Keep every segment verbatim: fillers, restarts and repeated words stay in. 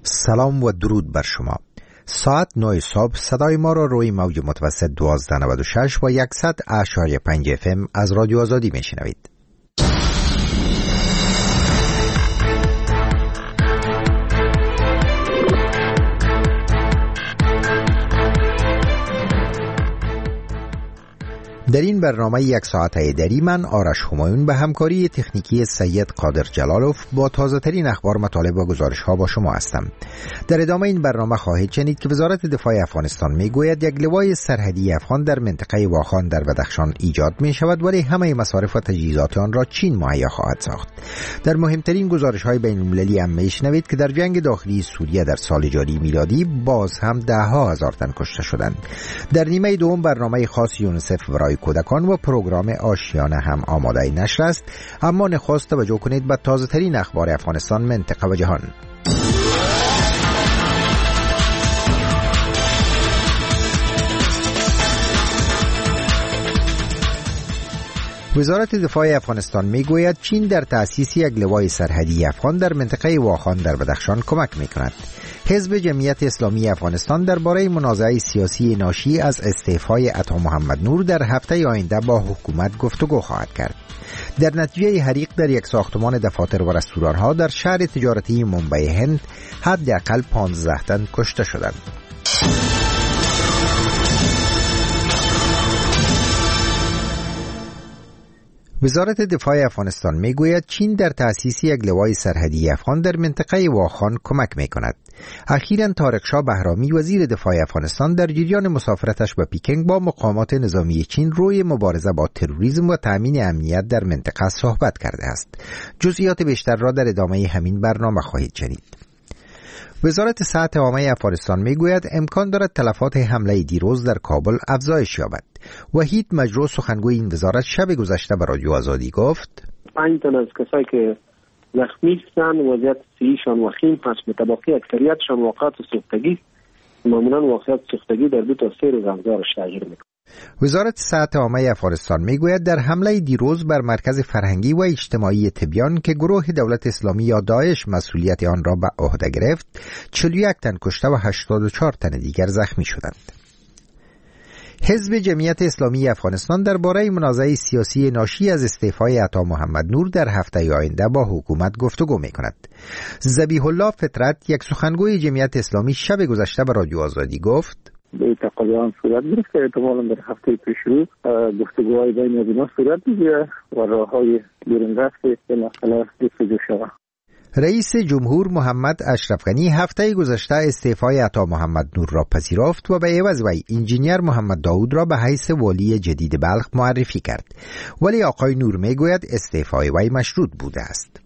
سلام و درود بر شما. ساعت نه صبح صدای ما را روی موج متوسط دوازده نود و شش و صد اشاری پنج اف ام از رادیو آزادی میشنوید. در این برنامه یک ساعته دری من آرش همایون به همکاری تکنیکی سید قادر جلالوف با تازه ترین اخبار، مطالب و گزارش ها با شما هستم. در ادامه این برنامه خواهید شنید که وزارت دفاع افغانستان می گوید یک لوای سرحدی افغان در منطقه واخان در بدخشان ایجاد می شود، ولی همه مصارف و تجهیزات آن را چین مهیا خواهد ساخت. در مهمترین گزارش های بین المللی هم می شنوید که در جنگ داخلی سوریه در سال جاری میلادی باز هم ده ها هزار تن کشته شدند. در نیمه دوم برنامه خاص یونیسف برای کودکان و پروگرام آشیانه هم آماده نشر است، اما نخست توجه کنید به تازه ترین اخبار افغانستان، منطقه و جهان. وزارت دفاع افغانستان میگوید چین در تأسیس یک لوای سرحدی افغان در منطقه واخان در بدخشان کمک میکند. حزب جمعیت اسلامی افغانستان درباره منازعه سیاسی ناشی از استعفای عطا محمد نور در هفته آینده با حکومت گفتگو خواهد کرد. در نتیجه حریق در یک ساختمان دفاتر و رستوران‌ها در شهر تجارتی منبع هند حداقل پانزده تن کشته شدند. وزارت دفاع افغانستان میگوید چین در تأسیس یک لوای سرحدی افغان در منطقه واخان کمک میکند. اخیراً طارق شاه بهرامی وزیر دفاع افغانستان در جریان مسافرتش به پکینگ با مقامات نظامی چین روی مبارزه با تروریسم و تأمین امنیت در منطقه صحبت کرده است. جزئیات بیشتر را در ادامه همین برنامه خواهید شنید. وزارت صحت عامه افغانستان میگوید امکان دارد تلفات حمله دیروز در کابل افزایش یابد. وحید مجروح سخنگوی این وزارت شب گذشته به رادیو آزادی گفت: پنج تن از کسایی که زخمی هستند وضعیت صحیحشان وخیم هست، متبقی اکثریتشان واقعات سوختگی، معمولا واقعات سوختگی در دو تا سه روز افزایش تغییر میکنه. وزارت صحت عامه افغانستان میگوید در حمله دیروز بر مرکز فرهنگی و اجتماعی تبیان که گروه دولت اسلامی یا داعش مسئولیت آن را به عهده گرفت، چهل و یک تن کشته و هشتاد و چهار تن دیگر زخمی شدند. حزب جمعیت اسلامی افغانستان درباره منازعه سیاسی ناشی از استعفای عطا محمد نور در هفته آینده با حکومت گفتگو می‌کند. ذبیح الله فطرت، یک سخنگوی جمعیت اسلامی، شب گذشته به رادیو آزادی گفت: به تقاضا صورت گرفت که احتمالاً در هفته پیشرو گفتگوهای بین از اینا صورت بگیره و راههای بیرون رفت به مسئله جستجو شود. رئیس جمهور محمد اشرف غنی هفته گذشته استعفای عطا محمد نور را پذیرفت و به عوض وی انجینیر محمد داود را به حیث والی جدید بلخ معرفی کرد، ولی آقای نور میگوید استعفای وی مشروط بوده است.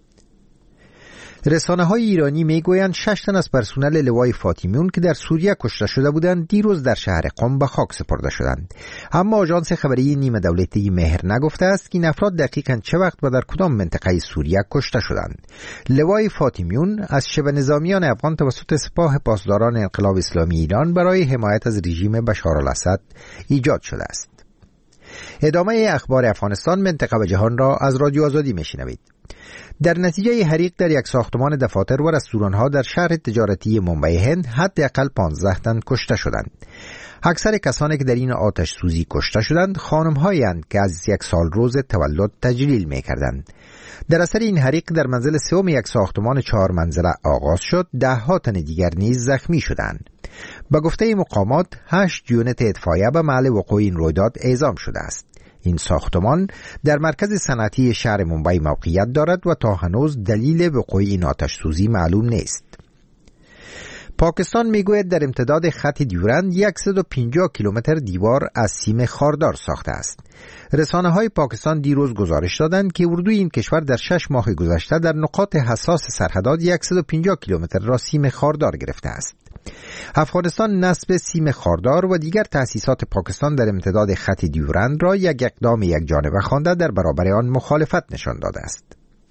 رسانه های ایرانی میگویند شش تن از پرسنل لوای فاطمیون که در سوریه کشته شده بودند دیروز در شهر قم به خاک سپرده شدند، اما آژانس خبری نیمه دولتی مهر نگفته است که این افراد دقیقاً چه وقت و در کدام منطقه سوریه کشته شدند. لوای فاطمیون از شبه نظامیان افغان توسط سپاه پاسداران انقلاب اسلامی ایران برای حمایت از رژیم بشارالاسد ایجاد شده است. ادامه اخبار افغانستان، منطقه و جهان را از رادیو آزادی میشنوید. در نتیجه حریق در یک ساختمان دفاتر و رستوران‌ها در شهر تجارتی منبع هند حداقل پانزده تن کشته شدند. اکثر کسانی که در این آتش سوزی کشته شدند خانم‌هایی اند که از یک سال روز تولد تجلیل می‌کردند. در اثر این حریق در منزل سوم یک ساختمان چهار منزله آغاز شد، ده ها تن دیگر نیز زخمی شدند. به گفته مقامات هشت یونت اطفائیه به محل وقوع این رویداد اعزام شده است. این ساختمان در مرکز صنعتی شهر منبع موقعیت دارد و تا هنوز دلیل وقوع این آتش سوزی معلوم نیست. پاکستان میگوید در امتداد خط دیورند صد و پنجاه کیلومتر دیوار از سیم خاردار ساخته است. رسانه های پاکستان دیروز گزارش دادند که اردوی این کشور در شش ماه گذشته در نقاط حساس سرحدات صد و پنجاه کیلومتر را سیم خاردار گرفته است. افغانستان نصب سیم خاردار و دیگر تأسیسات پاکستان در امتداد خط دیورند را یک اقدام یک جانبه خوانده در برابر آن مخالفت نشان داده است.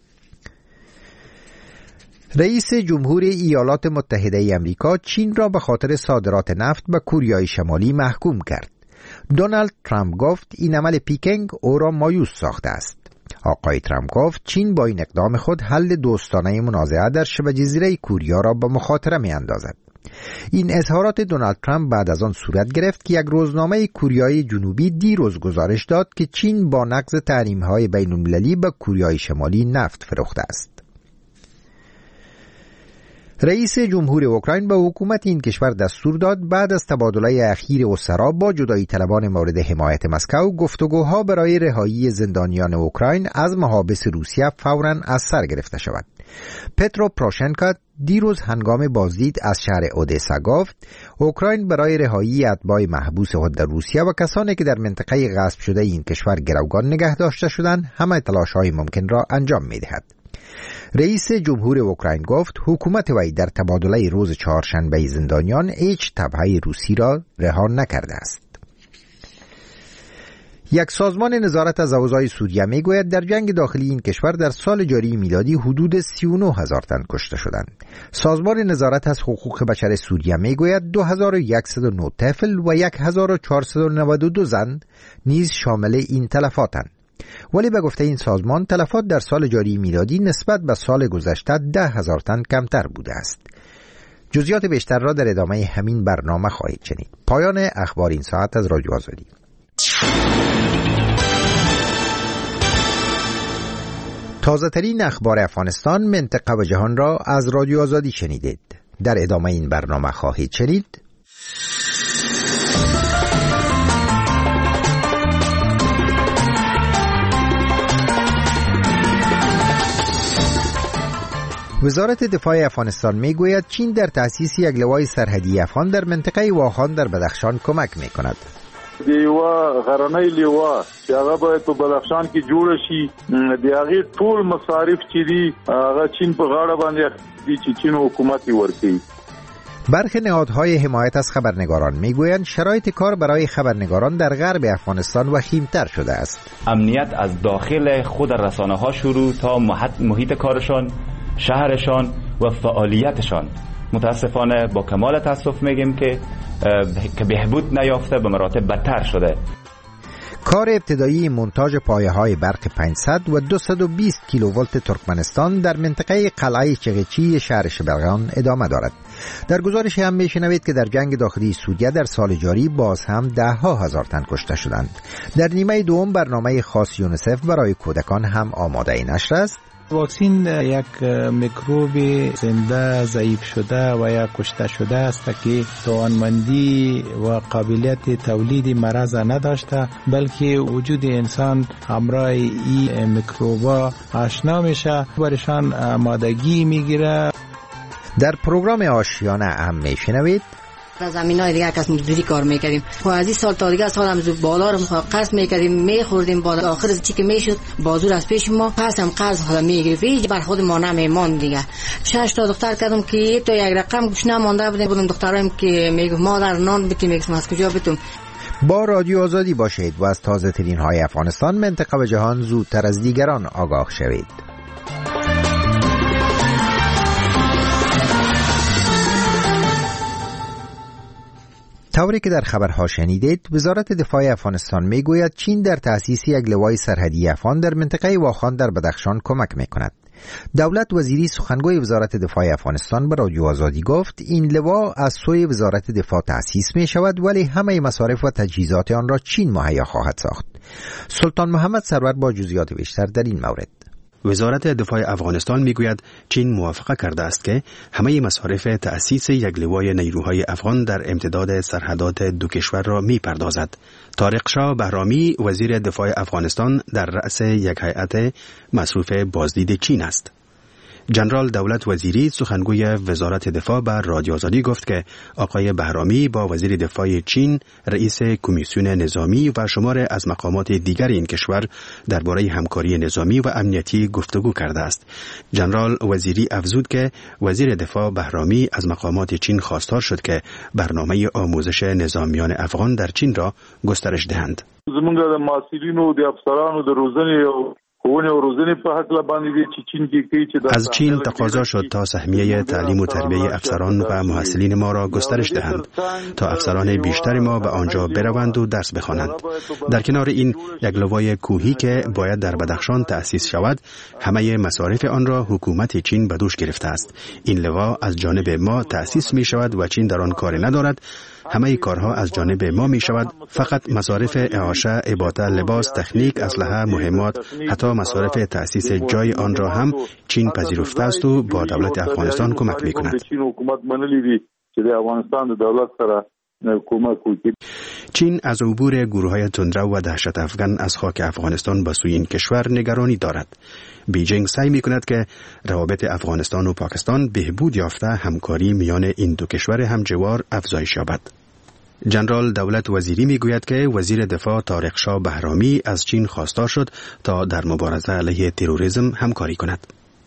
رئیس جمهور ایالات متحده ای آمریکا چین را به خاطر صادرات نفت به کوریای شمالی محکوم کرد. دونالد ترامپ گفت این عمل پکینگ او را مایوس ساخته است. آقای ترامپ گفت چین با این اقدام خود حل دوستانه منازعه در شبه جزیره کوریا را به مخاطره می اندازد. این اظهارات دونالد ترامپ بعد از آن صورت گرفت که یک روزنامه کوریای جنوبی دیروز گزارش داد که چین با نقض تحریم‌های بین‌المللی به کوریای شمالی نفت فروخته است. رئیس جمهور اوکراین به حکومت این کشور دستور داد بعد از تبادله اخیر اسرا با جدایی طلبان مورد حمایت مسکو گفتگوها برای رهایی زندانیان اوکراین از محابس روسیه فوراً از سر گرفته شود. پترو پروشنکو دیروز هنگام بازدید از شهر اودسا گفت اوکراین برای رهایی اتباع محبوس خود در روسیه و کسانی که در منطقه غصب شده این کشور گروگان نگه داشته شدند همه تلاش‌های ممکن را انجام می‌دهد. رئیس جمهور اوکراین گفت حکومت وی در تبادله روز چهارشنبه زندانیان هیچ تبعه روسی را رها نکرده است. یک سازمان نظارت از اوضاع سوریه میگوید در جنگ داخلی این کشور در سال جاری میلادی حدود سی و نه هزار تن کشته شدند. سازمان نظارت از حقوق بشر سوریه میگوید دو هزار و صد و نه طفل و هزار و چهارصد و نود و دو زن نیز شامل این تلفاتند. ولی به گفته این سازمان تلفات در سال جاری میلادی نسبت به سال گذشته ده هزار تن کمتر بوده است. جزئیات بیشتر را در ادامه همین برنامه خواهید شنید. پایان اخبار این ساعت از رادیو آزادی. تازه ترین اخبار افغانستان، منطقه و جهان را از رادیو آزادی شنیدید. در ادامه این برنامه خواهید شنید وزارت دفاع افغانستان میگوید چین در تأسیس یک لوای سرحدی افغان در منطقه واخان در بدخشان کمک میکند. دیوا غرنی لیوا چې هغه باید په بدخشان کې جوړ شي، د هغې ټول مصارف چې دي هغه چین په غاړه باندې دي چې چین حکومت یې ورکوي. برخی نهادهای حمایت از خبرنگاران میگویند شرایط کار برای خبرنگاران در غرب افغانستان وخیم‌تر شده است. امنیت از داخل خود رسانه‌ها شروع تا محیط کارشان، شهرشان و فعالیتشان متاسفانه با کمال تاسف میگیم که که بهبود نیافته، به مراتب بدتر شده. کار ابتدایی مونتاژ پایه‌های برق پانصد و دویست و بیست کیلوولت ترکمنستان در منطقه قلعه چغچی شهر شبرغان ادامه دارد. در گزارش هم میشنوید که در جنگ داخلی سوریه در سال جاری باز هم ده ها هزار تن کشته شدند. در نیمه دوم برنامه خاص یونیسف برای کودکان هم آماده نشر است. واکسین یک میکروب زنده ضعیف شده و یا کشته شده است که توانمندی و قابلیت تولید مرض نداشته، بلکه وجود انسان همراه این میکروبا آشنا میشه، برشان آمادگی میگیره. در پروگرام آشیانه هم میشنوید در زمینای دیگه کس مزدوری کار میکردیم و از این سال تا دیگه سال هم بالا رو قرض میکردیم، میخوردیم، بالا آخر چی که میشد بازور از پیش ما پس هم قرض خدا میگرفت، هیچ بر خود ما نمیمان دیگه. شش تا دختر کردم که تا یک رقم گوش نمانده بودیم، بودم دخترایم که میگه مادر نان بتیم، میگم از کجا بتم. با رادیو آزادی باشید و از تازه ترین های افغانستان، منطقه و جهان زودتر از دیگران آگاه شوید. طوری که در خبرها شنیدید، وزارت دفاع افغانستان میگوید چین در تأسیس یک لوای سرحدی افغان در منطقه واخان در بدخشان کمک میکند. دولت وزیری سخنگوی وزارت دفاع افغانستان به رادیو آزادی گفت این لوا از سوی وزارت دفاع تأسیس می شود، ولی همه مصارف و تجهیزات آن را چین مهیا خواهد ساخت. سلطان محمد سرور با جزئیات بیشتر در این مورد. وزارت دفاع افغانستان میگوید چین موافقه کرده است که همه مصارف تأسیس یک لوای نیروهای افغان در امتداد سرحدات دو کشور را میپردازد. طارق شاه بهرامی وزیر دفاع افغانستان در رأس یک هیئت مصروف بازدید چین است. جنرال دولت وزیری سخنگوی وزارت دفاع بر رادیو آزادی گفت که آقای بهرامی با وزیر دفاع چین، رئیس کمیسیون نظامی و شمار از مقامات دیگر این کشور درباره همکاری نظامی و امنیتی گفتگو کرده است. جنرال وزیری افزود که وزیر دفاع بهرامی از مقامات چین خواستار شد که برنامه آموزش نظامیان افغان در چین را گسترش دهند. زمونږ د ماسیرینو د افسرانو د روزنې از چین تقاضا شد تا سهمیه تعلیم و تربیه افسران و محصلین ما را گسترش دهند تا افسران بیشتر ما به آنجا بروند و درس بخوانند. در کنار این یک لوای کوهی که باید در بدخشان تأسیس شود، همه مصارف آن را حکومت چین به دوش گرفته است. این لوا از جانب ما تأسیس می شود و چین در آن کاری ندارد. همه کارها از جانب ما می شود. فقط مصارف اعاشه، اباطه، لباس، تکنیک، اسلحه، مهمات، حتی مصارف تأسیس جای آن را هم چین پذیرفته است و با دولت افغانستان کمک می کند. چین از عبور گروه‌های تندرو و دهشت افغان از خاک افغانستان به سوی این کشور نگرانی دارد. بیجینگ سعی می‌کند که روابط افغانستان و پاکستان بهبود یافته همکاری میان این دو کشور همجوار افزایش یابد. جنرال دولت وزیری میگوید که وزیر دفاع طارق شاه بهرامی از چین خواستار شد تا در مبارزه علیه تروریسم همکاری کند.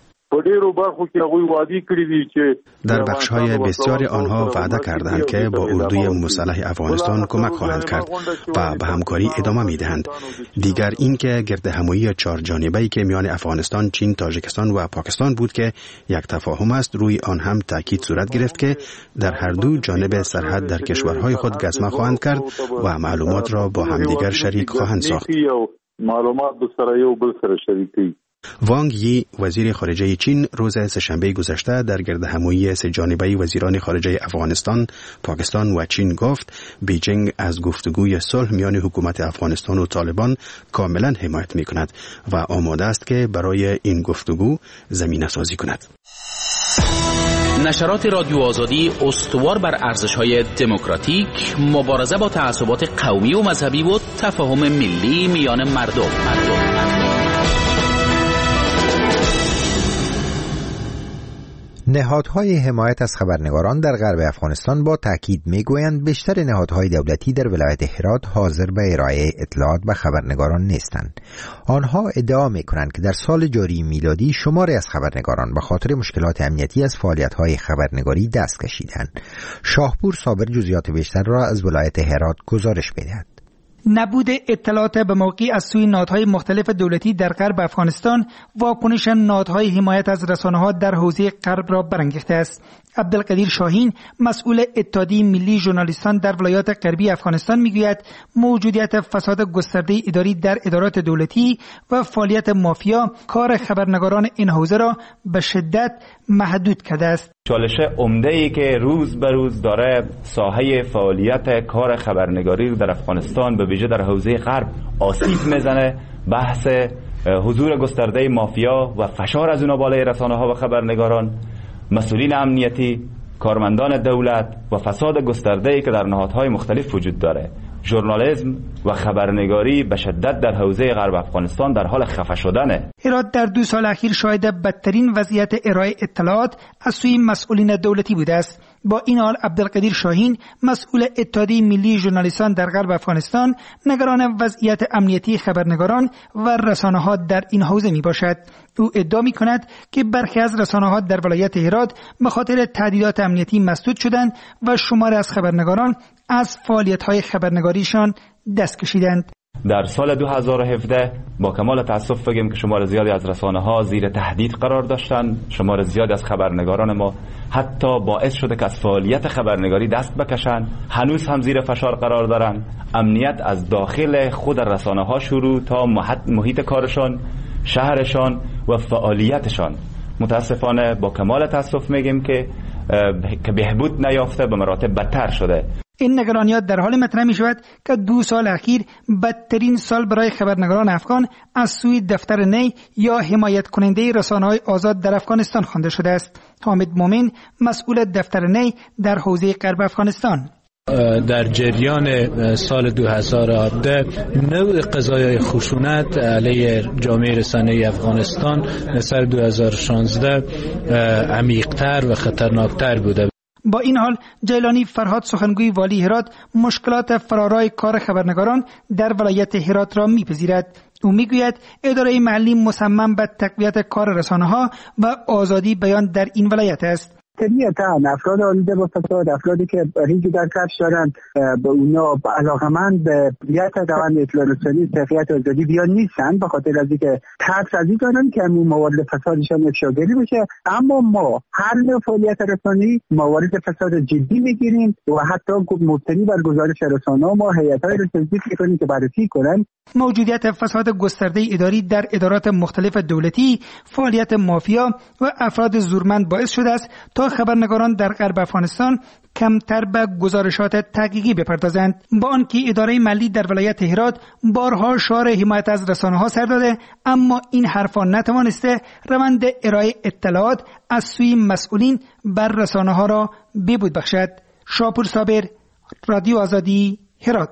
در بخش‌های بسیار آنها وعده کردند که با اردوی مسلح افغانستان کمک خواهند کرد و به همکاری ادامه می‌دهند. دیگر این که گرد همایی چهار جانبه‌ای که میان افغانستان، چین، تاجیکستان و پاکستان بود که یک تفاهم است، روی آن هم تاکید صورت گرفت که در هر دو جانب سرحد در کشورهای خود گزمه خواهند کرد و معلومات را با همدیگر شریک خواهند ساخت. معلومات به سر یو بل سره شریکي. وانگ یی وزیر خارجه چین روز سه‌شنبه گذشته در گرد همایی سه جانبه وزیران خارجه افغانستان، پاکستان و چین گفت بیجینگ از گفتگوی صلح میان حکومت افغانستان و طالبان کاملا حمایت می‌کند و آماده است که برای این گفتگو زمینه سازی کند. نشرات رادیو آزادی استوار بر ارزش‌های دموکراتیک، مبارزه با تعصبات قومی و مذهبی و تفاهم ملی میان مردم. مردم. نهادهای حمایت از خبرنگاران در غرب افغانستان با تاکید میگویند بیشتر نهادهای دولتی در ولایت هرات حاضر به ارائه اطلاعات به خبرنگاران نیستند. آنها ادعا میکنند که در سال جاری میلادی شماری از خبرنگاران به خاطر مشکلات امنیتی از فعالیت‌های خبرنگاری دست کشیدند. شاهپور صابر جزئیات بیشتر را از ولایت هرات گزارش می‌دهد. نبود اطلاعات به موقع از سوی نهادهای مختلف دولتی در غرب افغانستان واکنش نهادهای حمایت از رسانه‌ها در حوزه غرب را برانگیخته است. عبدالقدیر شاهین مسئول اتحادیه ملی ژورنالیستان در ولایات غربی افغانستان میگوید موجودیت فساد گسترده اداری در ادارات دولتی و فعالیت مافیا کار خبرنگاران این حوزه را به شدت محدود کرده است. چالش عمده‌ای که روز به روز داره ساحه فعالیت کار خبرنگاری در افغانستان به ویژه در حوزه غرب آسیب میزنه، بحث حضور گسترده مافیا و فشار از اونها بالای رسانه‌ها و خبرنگاران، مسئولین امنیتی، کارمندان دولت و فساد گسترده‌ای که در نهادهای مختلف وجود داره. ژورنالیسم و خبرنگاری به شدت در حوزه غرب افغانستان در حال خفه شدنه. هرات در دو سال اخیر شاهد بدترین وضعیت ارائه اطلاعات از سوی مسئولین دولتی بوده است. با این حال عبدالقدیر شاهین مسئول اتحادیه ملی ژورنالیستان در غرب افغانستان نگران وضعیت امنیتی خبرنگاران و رسانه‌ها در این حوزه می باشد. او ادعا می کند که برخی از رسانه‌ها در ولایت هرات به خاطر تهدیدات امنیتی مسدود شدند و شماری از خبرنگاران از فعالیت‌های خبرنگاریشان دست کشیدند. در سال دو هزار و هفده با کمال تأسف بگیم که شمار زیادی از رسانه‌ها زیر تهدید قرار داشتند. شمار زیادی از خبرنگاران ما حتی باعث شده که از فعالیت خبرنگاری دست بکشند. هنوز هم زیر فشار قرار دارند. امنیت از داخل خود رسانه‌ها شروع تا محیط کارشان، شهرشان و فعالیتشان متاسفانه با کمال تأسف میگیم که که بهبود نیافته، به مراتب بدتر شده. این نگرانیات در حال مطرح می شود که دو سال اخیر بدترین سال برای خبرنگاران افغان از سوی دفتر نی یا حمایت کننده رسانه‌های آزاد در افغانستان خوانده شده است. حامد مومن مسئول دفتر نی در حوزه غرب افغانستان: در جریان سال دو هزار و هفده نوع قضایای خشونت علیه جامعه رسانه‌ای افغانستان نسبت دو هزار و شانزده عمیق‌تر و خطرناکتر بوده. با این حال جیلانی فرهاد سخنگوی والی هرات مشکلات فرارای کار خبرنگاران در ولایت هرات را میپذیرد. او میگوید اداره محلی مصمم به تقویت کار رسانه‌ها و آزادی بیان در این ولایت است. طبیعتاً افراد آلوده با فساد، افرادی که هیچ در کفش دارن، به اونا علاقمند به یک روند اطلاع رسانی تقویت آزادی بیان نیستن، به خاطر از اینکه ترس از این دارن که همون موارد فسادشان افشاگری بشه. اما ما هر نوع فعالیت رسانی موارد فساد جدی میگیریم و حتی مبتنی بر گزارش رسانه‌ها ما هیئت‌های را تشکیل می‌کنیم که بررسی کنن. موجودیت فساد گسترده اداری در ادارات مختلف دولتی، فعالیت مافیا و افراد زورمند باعث شده است تا خبرنگاران در غرب افغانستان کمتر به گزارشات تحقیقی بپردازند، با آنکه اداره ملی در ولایت هرات بارها شعار حمایت از رسانه‌ها سر داده، اما این حرفا نتوانسته روند ارائه اطلاعات از سوی مسئولین بر رسانه‌ها را بهبود بخشد. شاپور صابر، رادیو آزادی، هرات.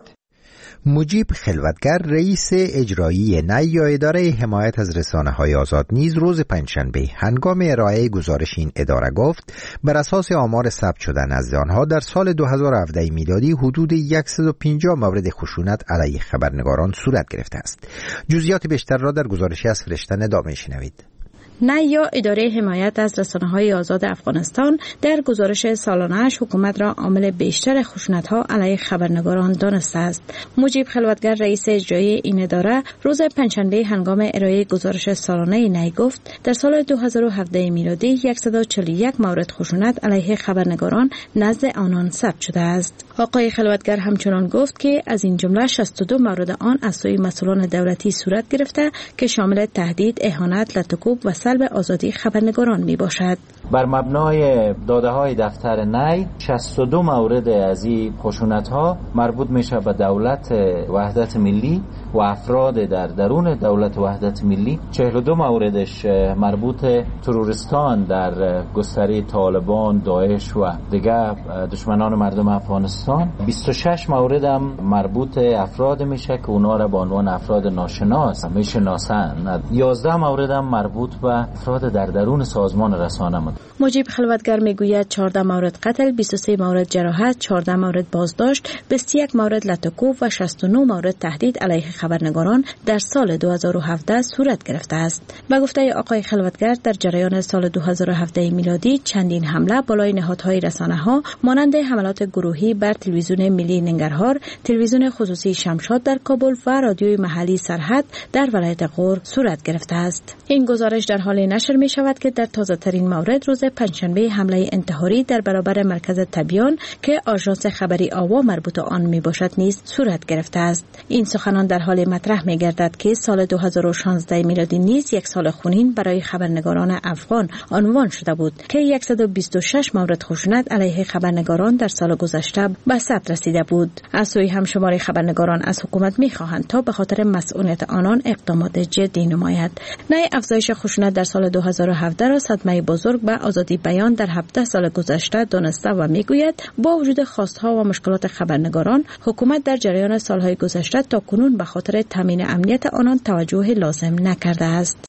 مجیب خلوتگر رئیس اجرایی نی یا اداره حمایت از رسانه‌های آزاد نیز روز پنجشنبه هنگام ارائه گزارش این اداره گفت بر اساس آمار ثبت شده نزد آنها در سال دو هزار و هفده میلادی حدود صد و پنجاه مورد خشونت علیه خبرنگاران صورت گرفته است. جزئیات بیشتر را در گزارشی از فرشته ندامه میشنوید. نی یا اداره حمایت از رسانه‌های آزاد افغانستان در گزارش سالانه‌اش حکومت را عامل بیشتر خشونت‌ها علیه خبرنگاران دانسته است. مجیب خلوتگر رئیس اجرایی این اداره روز پنجشنبه هنگام ارائه گزارش سالانه نی گفت در سال دو هزار و هفده میلادی صد و چهل و یک مورد خشونت علیه خبرنگاران نزد آنان ثبت شده است. آقای خلوتگر همچنان گفت که از این جمله شصت و دو مورد آن از سوی مسئولان دولتی صورت گرفته که شامل تهدید، اهانت، لطکوب و سلب آزادی خبرنگاران می باشد. بر مبنای داده های دفتر نی شصت و دو مورد از این خشونت ها مربوط میشه به دولت وحدت ملی و افراد در درون دولت وحدت ملی. چهل و دو موردش مربوط تروریستان در گستره طالبان، داعش و دیگر دشمنان مردم افغانستان. بیست و شش مورد هم مربوط افراد میشه که اونا را به عنوان افراد ناشناس میشناسن. یازده مورد هم مربوط به افراد در درون سازمان رسانه بود. مجیب خلوتگر میگوید چهارده مورد قتل، بیست و سه مورد جراحت، چهارده مورد بازداشت، بیست و یک مورد لطکوب و شصت و نه مورد تهدید علیه خبرنگاران در سال دو هزار و هفده صورت گرفته است. به گفته آقای خلوتگر در جریان سال دو هزار و هفده میلادی چندین حمله بالای نهادهای رسانه‌ها مانند حملات گروهی بر تلویزیون ملی ننگرهار، تلویزیون خصوصی شمشاد در کابل و رادیوی محلی سرحد در ولایت غور صورت گرفته است. این گزارش در حال نشر می شود که در تازه ترین مورد روز پنجشنبه حمله انتحاری در برابر مرکز تبیان که آژانس خبری آوا مربوط آن می باشد نیز صورت گرفته است. این سخنان در حال مطرح می گردد که سال دو هزار و شانزده میلادی نیز یک سال خونین برای خبرنگاران افغان عنوان شده بود که صد و بیست و شش مورد خشونت علیه خبرنگاران در سال گذشته به ثبت رسیده بود. از سوی همشمار خبرنگاران از حکومت می خواهند تا به خاطر مسئولیت آنان اقدامات جدی نماید. نه افزایش خشونت در سال دو هزار و هفده را صدمه بزرگ به آزادی بیان در هفده سال گذشته دانسته و میگوید با وجود خواستها و مشکلات خبرنگاران حکومت در جریان سالهای گذشته تا کنون به خاطر تامین امنیت آنان توجه لازم نکرده است.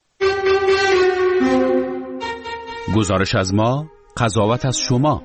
گزارش از ما، قضاوت از شما.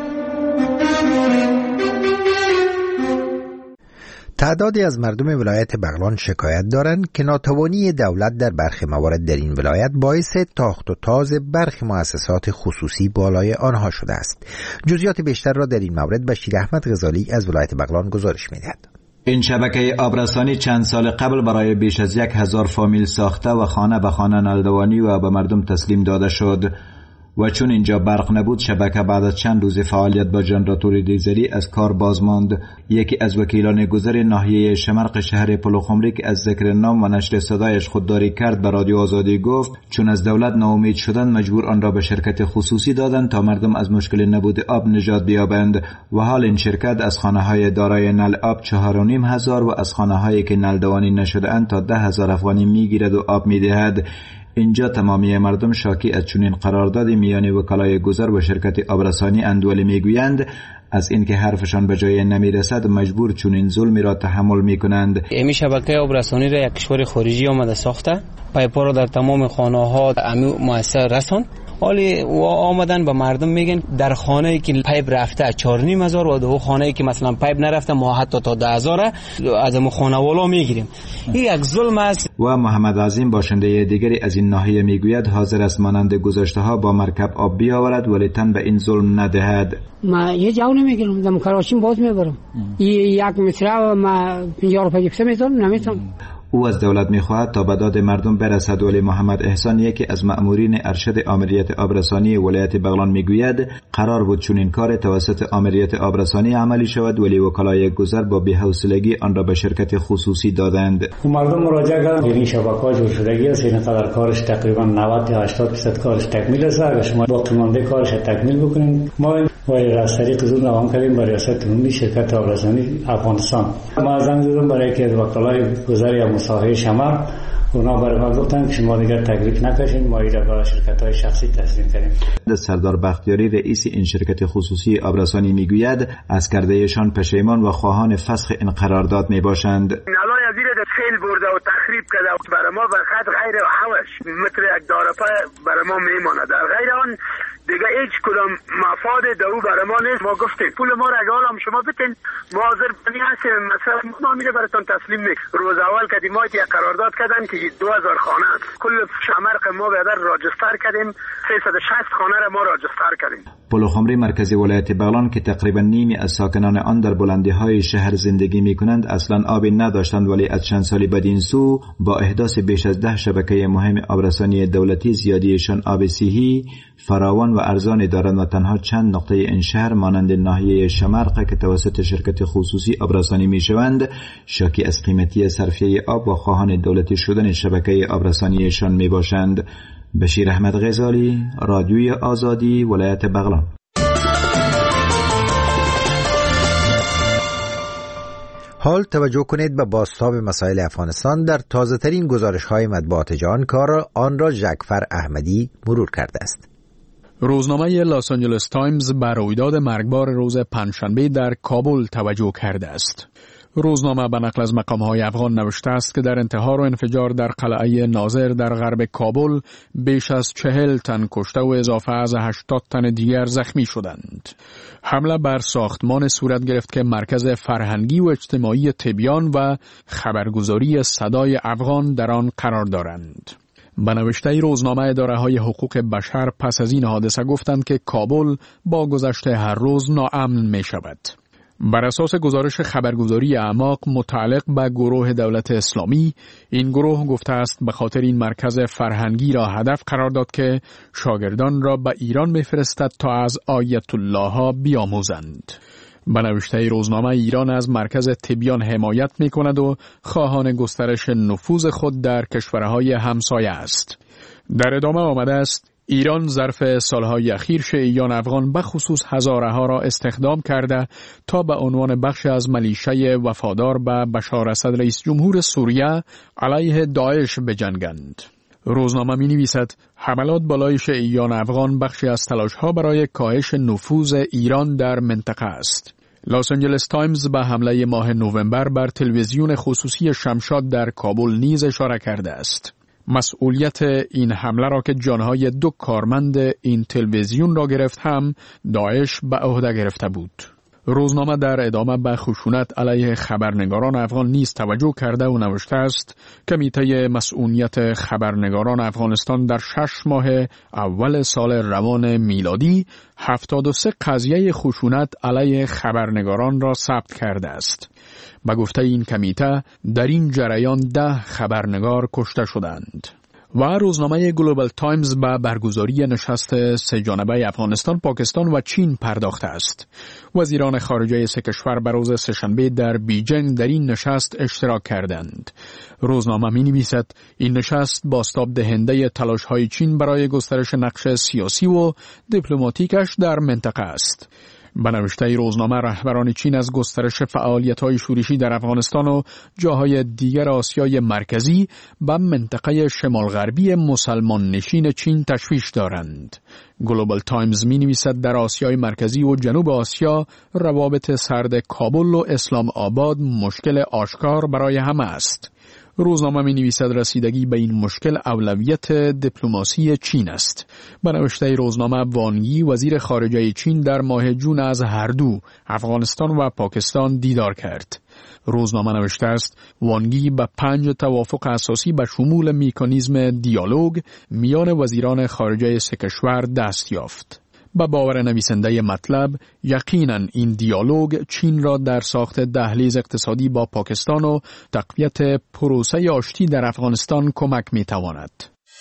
تعدادی از مردم ولایت بغلان شکایت دارند که ناتوانی دولت در برخی موارد در این ولایت باعث تاخت و تاز برخی مؤسسات خصوصی بالای آنها شده است. جزئیات بیشتر را در این مورد بشیر احمد غزالی از ولایت بغلان گزارش می‌دهد. این شبکه آبرسانی چند سال قبل برای بیش از یک هزار فامیل ساخته و خانه به خانه نلدوانی و به مردم تسلیم داده شد و چون اینجا برق نبود شبکه بعد از چند روز فعالیت با ژنراتور دیزلی از کار باز ماند. یکی از وکیلان گذر ناحیه شمرق شهر پلوخمری که از ذکر نام و نشر صدایش خودداری کرد به رادیو آزادی گفت چون از دولت ناامید شدند مجبور آن را به شرکت خصوصی دادند تا مردم از مشکل نبود آب نجات بیابند و حال این شرکت از خانه‌های دارای نل آب چهار و نیم هزار و از خانه‌هایی که نلدوانی نشده اند تا ده هزار افغانی میگیرد و آب میدهد. اینجا تمامی مردم شاکی از چنین قراردادی میان وکلای گذر و شرکت آبرسانی اندوله میگویند از اینکه حرفشان به جای نمیرسد مجبور چنین ظلمی را تحمل میکنند. این شبکه آبرسانی را یک کشور خارجی آمده ساخته، پایپا را در تمام خانه ها امی مؤثر رساند حالی و آمدن به مردم میگن در خانه‌ای که پیپ رفته چهار و نیم هزار و دو خانه‌ای که مثلا پیپ نرفته ما حتی تا ده هزار از ما خانوالا میگیریم. این یک ظلم است. و محمد عظیم باشنده دیگری از این ناحیه میگوید حاضر است مانند گذشته ها با مرکب آب بیاورد ولی تن به این ظلم ندهد. ما یه جا نمیگیرم دم کراشیم باز میبرم یک متر ما پنجاه روپیه پیسه میذارم نمیتونم. او از دولت میخواهد تا به داد مردم برسد ولی محمد احسان یکی از مأمورین ارشد آمریت آبرسانی ولایت بغلان میگوید قرار بود چون این کار توسط آمریت آبرسانی عملی شود ولی وکلای گذر با بی‌حوصلگی آن را به شرکت خصوصی دادند. مردم مراجعه کردند این شبکه‌ها جور شدگی است این قدر کارش تقریبا نود تا هشتاد درصد کارش تکمیل است. اگر شما باقی مانده کارش تکمیل بکنید ما ولی از طریق زود روان کردیم برای ریاست عمومی شرکت آبرسانی افغانستان. ما زنگ زدم برای که وکلای گذر یا مساحه شمر اونا برای ما گفتن که شما دیگر تکلیف نکشین ما این را به شرکت‌های شخصی تسلیم کنیم. سردار بختیاری رئیس این شرکت خصوصی آبرسانی میگوید از کردهشان پشیمان و خواهان فسخ این قرارداد میباشند. نلای از این خیل برده و تخریب کرده برای ما بخاطر غیر حوش متر یک دارپا برای ما میماند. در غیر آن دیگه هیچ کدام مفاد دو برای ما نیست. ما گفتیم پول ما را اگه حالم شما بتین ما حاضر بنی هستیم مثلا ما میره براتون تسلیم میک. روز اول که ما یک قرارداد کردن که دو هزار خانه کل شمرق ما بیادر راجستر کردیم سیصد و شصت خانه را ما راجستر کردیم. پلوخمری مرکزی ولایت بغلان که تقریبا نیمی از ساکنان آن در بلندی های شهر زندگی می کنند اصلا آبی نداشتند ولی از چند سالی بدین سو با احداث بیش از ده شبکه مهم آبرسانی دولتی زیادیشان آب سیهی فراوان و ارزانی دارند و تنها چند نقطه این شهر مانند ناحیه شمرق که توسط شرکت خصوصی آبرسانی می شوند شاکی از قیمتی صرفیه آب و خواهان دولتی شدن شبکه آبرسانیشان می باشند. بشیر احمد غزالی، رادیوی آزادی، ولایت بغلان. حال توجه کنید به بازتاب مسائل افغانستان در تازه ترین گزارش های مطبوعات جهان کار آن را جعفر احمدی مرور کرده است. روزنامه لاس آنجلس تایمز بر رویداد مرگبار روز پنجشنبه در کابل توجه کرده است. روزنامه به نقل از مقام‌های افغان نوشته است که در انتحار و انفجار در قلعه ناظر در غرب کابل بیش از چهل تن کشته و اضافه از هشتاد تن دیگر زخمی شدند. حمله بر ساختمان صورت گرفت که مرکز فرهنگی و اجتماعی تبیان و خبرگزاری صدای افغان در آن قرار دارند. به نوشته روزنامه اداره‌های حقوق بشر پس از این حادثه گفتند که کابل با گذشت هر روز ناامن می شود. بر اساس گزارش خبرگزاری اعماق متعلق به گروه دولت اسلامی، این گروه گفته است به خاطر این مرکز فرهنگی را هدف قرار داد که شاگردان را به ایران می‌فرستد تا از آیت الله ها بیاموزند. به نوشته روزنامه ایران از مرکز تبیان حمایت می‌کند و خواهان گسترش نفوذ خود در کشورهای همسایه است. در ادامه آمده است ایران ظرف سالهای اخیر شیعیان افغان به خصوص هزاره ها را استخدام کرده تا به عنوان بخش از ملیشه وفادار به بشار اسد رئیس جمهور سوریه علیه داعش بجنگند. روزنامه می نویسد حملات بالای شیعیان افغان بخشی از تلاش ها برای کاهش نفوذ ایران در منطقه است. لاس آنجلس تایمز به حمله ماه نوامبر بر تلویزیون خصوصی شمشاد در کابل نیز اشاره کرده است. مسئولیت این حمله را که جانهای دو کارمند این تلویزیون را گرفت هم داعش به عهده گرفته بود. روزنامه در ادامه به خشونت علیه خبرنگاران افغان نیز توجه کرده و نوشته است کمیته مسئولیت خبرنگاران افغانستان در شش ماه اول سال روان میلادی هفتاد و سه قضیه خشونت علیه خبرنگاران را ثبت کرده است. به گفته این کمیته در این جریان ده خبرنگار کشته شدند. و روزنامه گلوبال تایمز به برگزاری نشست سه جانبه افغانستان، پاکستان و چین پرداخته است. وزیران خارجه سه کشور به روز سه‌شنبه در بیجینگ در این نشست اشتراک کردند. روزنامه می نویسد این نشست بازتاب دهنده تلاش‌های چین برای گسترش نقش سیاسی و دیپلماتیکش در منطقه است. به نوشته روزنامه رهبران چین از گسترش فعالیت‌های شورشی در افغانستان و جاهای دیگر آسیای مرکزی به منطقه شمال غربی مسلمان نشین چین تشویش دارند. گلوبال تایمز می نویسد در آسیای مرکزی و جنوب آسیا روابط سرد کابل و اسلام آباد مشکل آشکار برای همه است. روزنامه می نویسد رسیدگی به این مشکل اولویت دیپلماسی چین است. به نوشته روزنامه وانگ یی وزیر خارجه چین در ماه جون از هر دو افغانستان و پاکستان دیدار کرد. روزنامه نوشته است وانگ یی به پنج توافق اساسی به شمول مکانیزم دیالوگ میان وزیران خارجه سه کشور دست یافت. با باور نویسنده مطلب یقیناً این دیالوگ چین را در ساخت دهلیز اقتصادی با پاکستان و تقویت پروسه آشتی در افغانستان کمک می تواند.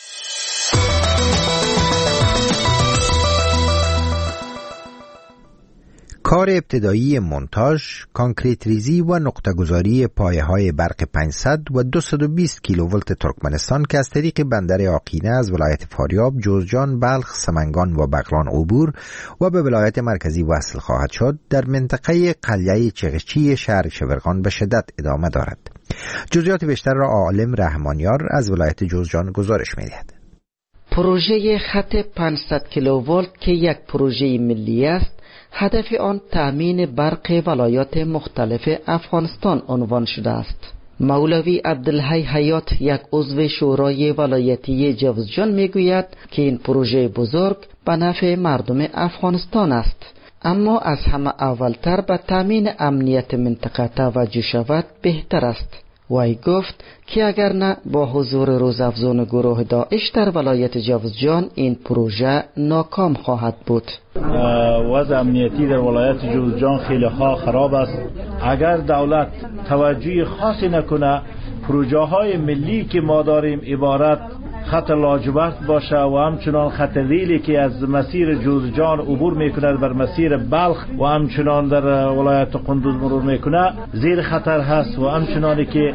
کار ابتدایی مونتاژ، کانکریت ریزی و نقطه گذاری پایه های برق پانصد و دویست و بیست کیلوولت ترکمنستان که از طریق بندر آقینه از ولایت فاریاب، جوزجان، بلخ، سمنگان و بغلان عبور و به ولایت مرکزی وصل خواهد شد، در منطقه قلیه چغچی شهر شبرغان به شدت ادامه دارد. جزئیات بیشتر را عالم رحمانیار از ولایت جوزجان گزارش می‌دهد. پروژه خط پانصد کیلوولت که یک پروژه ملی است، هدف آن تأمین برق ولایات مختلف افغانستان عنوان شده است. مولوی عبدالحی حیات، یک عضو شورای ولایتی جوزجان، میگوید که این پروژه بزرگ به نفع مردم افغانستان است، اما از همه اولتر به تأمین امنیت منطقه توجه شود بهتر است. وی گفت که اگر نه با حضور روزافزون گروه داعش در ولایت جوزجان این پروژه ناکام خواهد بود. وضع امنیتی در ولایت جوزجان خیلی ها خراب است. اگر دولت توجه خاصی نکنه، پروژه های ملی که ما داریم عبارت خط لاجورد باشه و همچنان خط ریلی که از مسیر جوزجان عبور میکنه بر مسیر بلخ و همچنان در ولایت قندوز مرور میکنه زیر خطر هست، و همچنانی که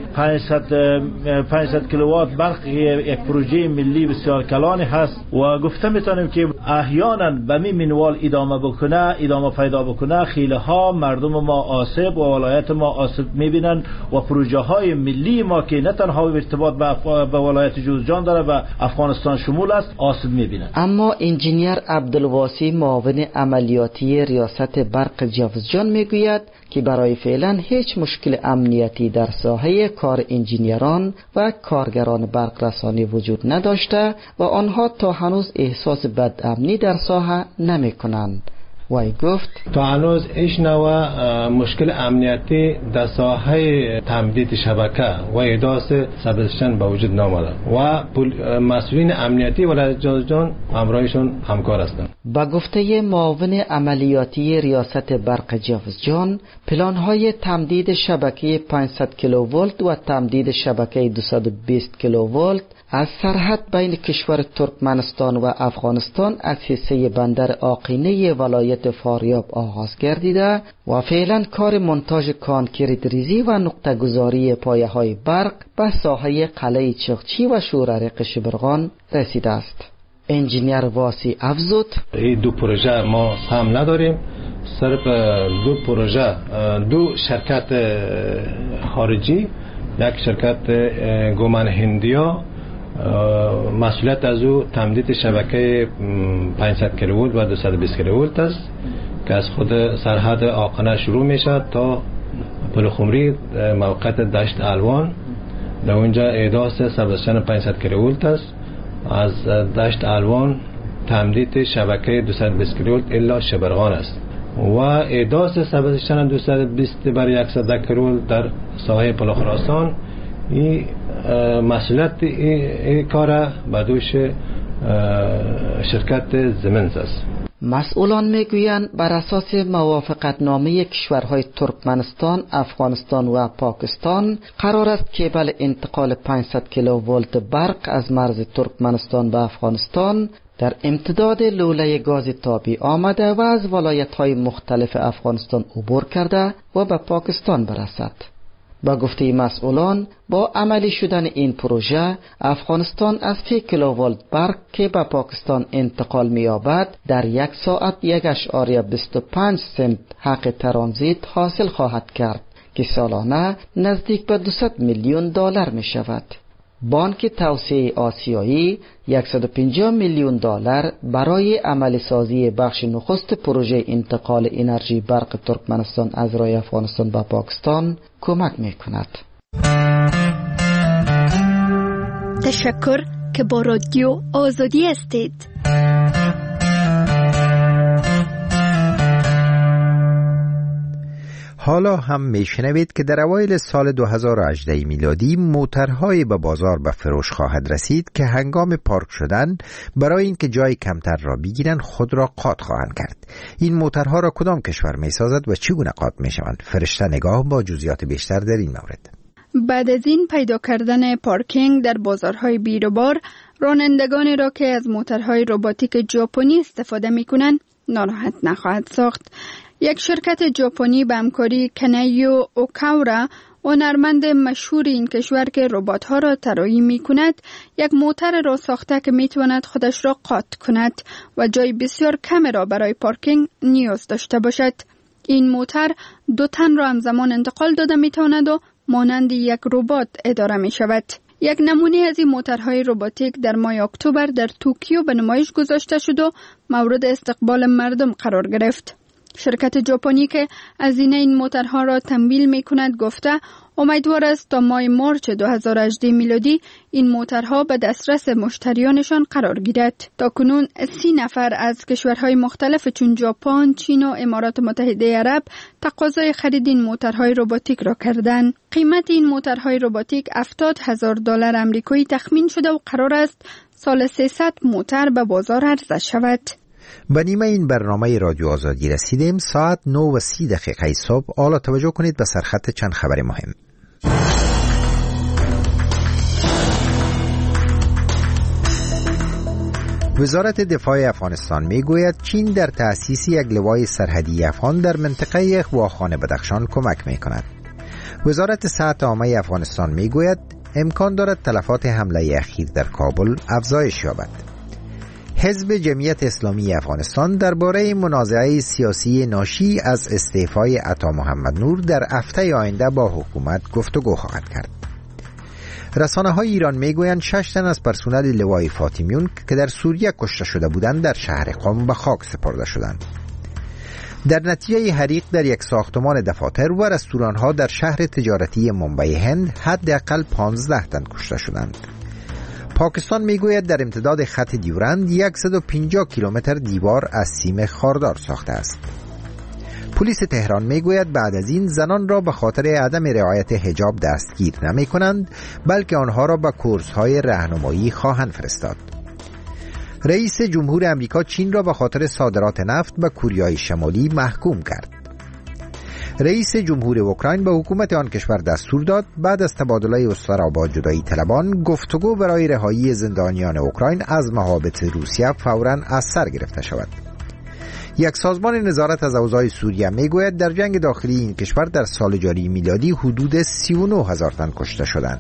پانصد کیلووات برق یک پروژه ملی بسیار کلانی هست و گفته میتونیم که احیانا به می منوال ادامه بکنه ادامه پیدا بکنه خیلی ها مردم ما آسیب و ولایت ما آسیب میبینن و پروژه های ملی ما که نه تنها ارتباط به ولایت جوزجان داره و افغانستان شمول است آسیب می‌بینند. اما انجینیر عبدالواسی، معاون عملیاتی ریاست برق جوزجان، میگوید که برای فعلا هیچ مشکل امنیتی در ساحه کار انجینیران و کارگران برق رسانی وجود نداشته و آنها تا هنوز احساس بدامنی در ساحه نمی‌کنند. وی گفت تا هنوز ایش نوع مشکل امنیتی در ساحه تمدید شبکه و ایداس سبزشن به وجود نامده و مسئولین امنیتی ولایت جوزجان همراهشون همکار هستند. با گفته معاون عملیاتی ریاست برق جوزجان، پلان‌های تمدید شبکه پانصد کیلوولت و تمدید شبکه دویست و بیست کیلوولت از سرحد بین کشور ترکمنستان و افغانستان از حصه بندر آقینه ولایت فاریاب آغاز گردیده و فعلا کار مونتاژ کانکریت ریزی و نقطه گذاری پایه های برق به ساحه قلعه چغچی و شوررق شبرغان رسیده است. انجینیر واسی افزود این دو پروژه ما هم نداریم، صرف دو پروژه دو شرکت خارجی، یک شرکت گومن هندیا مسئولیت از او تمدید شبکه پانصد کیلوولت و دویست و بیست کیلوولت است که از خود سرحد آقنه شروع می شد تا پلخمری موقعیت دشت الوان. در اونجا ایداس سبزشن پانصد کیلوولت است. از دشت الوان تمدید شبکه دویست و بیست کیلوولت الا شبرغان است و ایداس سبزشن دویست و بیست بر صد کیلوولت در ساحه پلخراسان. این مسئولیت این کار به دوش شرکت زمنز است. مسئولان میگویند بر اساس موافقتنامه کشورهای ترکمنستان، افغانستان و پاکستان قرار است کیبل انتقال پانصد کیلوولت برق از مرز ترکمنستان به افغانستان در امتداد لوله گاز تابی آمده و از ولایت‌های مختلف افغانستان عبور کرده و به پاکستان برسد. با گفته مسئولان با عملی شدن این پروژه افغانستان از فی کیلوولت برق که به پاکستان انتقال می‌یابد در یک ساعت یک اشاریه بیست و پنج سنت حق ترانزیت حاصل خواهد کرد که سالانه نزدیک به دویست میلیون دلار می شود. بانک توسعه آسیایی صد و پنجاه میلیون دلار برای عملی سازی بخش نخست پروژه انتقال انرژی برق ترکمنستان از راه افغانستان به پاکستان کمک می کند. تشکر که با رادیو آزادی هستید. حالا هم میشنوید که در اوایل سال دو هزار و هجده میلادی موترهای به بازار به فروش خواهد رسید که هنگام پارک شدن برای اینکه جای کمتر را بگیرند خود را قاط خواهند کرد. این موترها را کدام کشور میسازد و چگونه قاط میشوند؟ فرشته نگاه با جزئیات بیشتر در این مورد. بعد از این پیدا کردن پارکینگ در بازارهای بیروبار، رانندگانی را که از موترهای رباتیک ژاپنی استفاده میکنند ناراحت نخواهد ساخت. یک شرکت ژاپنی به همکاری کنایو اوکاورا، هنرمند مشهور این کشور که ربات‌ها را طراحی می‌کند، یک موتر را ساخته که می‌تواند خودش را قاط کند و جای بسیار کمی را برای پارکینگ نیاز داشته باشد. این موتر دو تن را همزمان انتقال داده می‌تواند و مانند یک ربات اداره می‌شود. یک نمونه از این موترهای رباتیک در ماه اکتبر در توکیو به نمایش گذاشته شد و مورد استقبال مردم قرار گرفت. شرکت ژاپنی که هزینه این موترها را تمویل می کند گفته امیدوار است تا ماه مارچ دو هزار و هجده میلادی این موترها به دسترس مشتریانشان قرار گیرد. تا کنون سی نفر از کشورهای مختلف چون ژاپن، چین و امارات متحده عرب تقاضای خرید این موترهای رباتیک را کردند. قیمت این موترهای رباتیک هفتاد هزار دلار آمریکایی تخمین شده و قرار است سال سیصد موتر به بازار عرضه شود. به نیمه این برنامه رادیو آزادی رسیدیم. ساعت نه و سی دقیقه صبح. حالا توجه کنید به سرخط چند خبر مهم. وزارت دفاع افغانستان میگوید چین در تأسیس یک لوای سرحدی افغان در منطقه واخان بدخشان کمک میکند. وزارت صحت عامه افغانستان میگوید امکان دارد تلفات حمله اخیر در کابل افزایش یابد. حزب جمعیت اسلامی افغانستان درباره منازعه سیاسی ناشی از استعفای عطا محمد نور در هفته آینده با حکومت گفتگو خواهد کرد. رسانه‌های ایران میگویند شش تن از پرسنل لوای فاطمیون که در سوریه کشته شده بودند در شهر قم به خاک سپرده شدند. در نتیجه حریق در یک ساختمان دفاتر و رستوران‌ها در شهر تجارتی منبع هند حداقل پانزده تن کشته شدند. پاکستان میگوید در امتداد خط دیورند صد و پنجاه کیلومتر دیوار از سیم خاردار ساخته است. پلیس تهران میگوید بعد از این زنان را به خاطر عدم رعایت حجاب دستگیر نمی کنند بلکه آنها را به کورس‌های راهنمایی خواهند فرستاد. رئیس جمهور امریکا چین را به خاطر صادرات نفت به کوریای شمالی محکوم کرد. رئیس جمهور اوکراین به حکومت آن کشور دستور داد بعد از تبادله اسرا جدایی طلبان گفتگو برای رهایی زندانیان اوکراین از مهابط روسیه فوراً از سر گرفته شود. یک سازمان نظارت از اوضاع سوریه میگوید در جنگ داخلی این کشور در سال جاری میلادی حدود سی و نه هزار تن کشته شدند.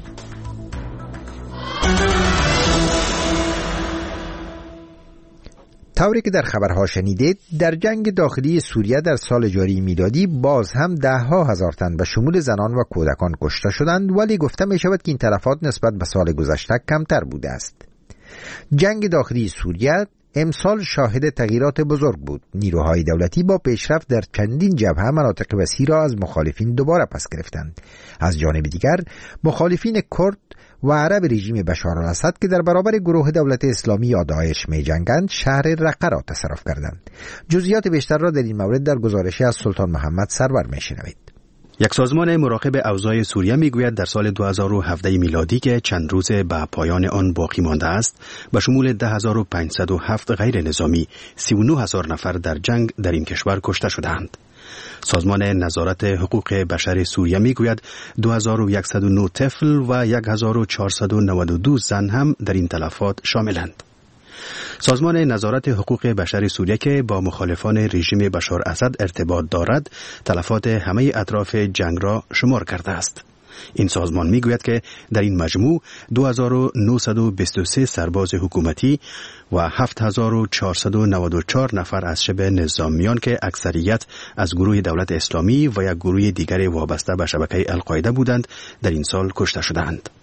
طوری که در خبرها شنیدید در جنگ داخلی سوریه در سال جاری میلادی باز هم ده ها هزار تن به شمول زنان و کودکان کشته شدند، ولی گفته می شود که این تلفات نسبت به سال گذشته کمتر بوده است. جنگ داخلی سوریه امسال شاهد تغییرات بزرگ بود. نیروهای دولتی با پیشرفت در چندین جبهه مناطق وسیع را از مخالفین دوباره پس گرفتند. از جانب دیگر مخالفین کرد و عرب رژیم بشار الاسد که در برابر گروه دولت اسلامی یا داعش می جنگند شهر رقه را تصرف کردند. جزئیات بیشتر را در این مورد در گزارشی از سلطان محمد سرور می شنوید. یک سازمان مراقب اوضاع سوریه میگوید در سال دو هزار و هفده میلادی که چند روز به پایان آن باقی مانده است به شمول ده هزار و پانصد و هفت غیر نظامی سی و نه هزار نفر در جنگ در این کشور کشته شدند. سازمان نظارت حقوق بشر سوریه میگوید دو هزار و صد و نه طفل و هزار و چهارصد و نود و دو زن هم در این تلفات شاملند. سازمان نظارت حقوق بشر سوریه که با مخالفان رژیم بشار اسد ارتباط دارد تلفات همه اطراف جنگ را شمار کرده است. این سازمان میگوید که در این مجموع دو هزار و نهصد و بیست و سه سرباز حکومتی و هفت هزار و چهارصد و نود و چهار نفر از شبه نظامیان که اکثریت از گروه دولت اسلامی و یک گروه دیگر وابسته به شبکه القاعده بودند در این سال کشته شدند.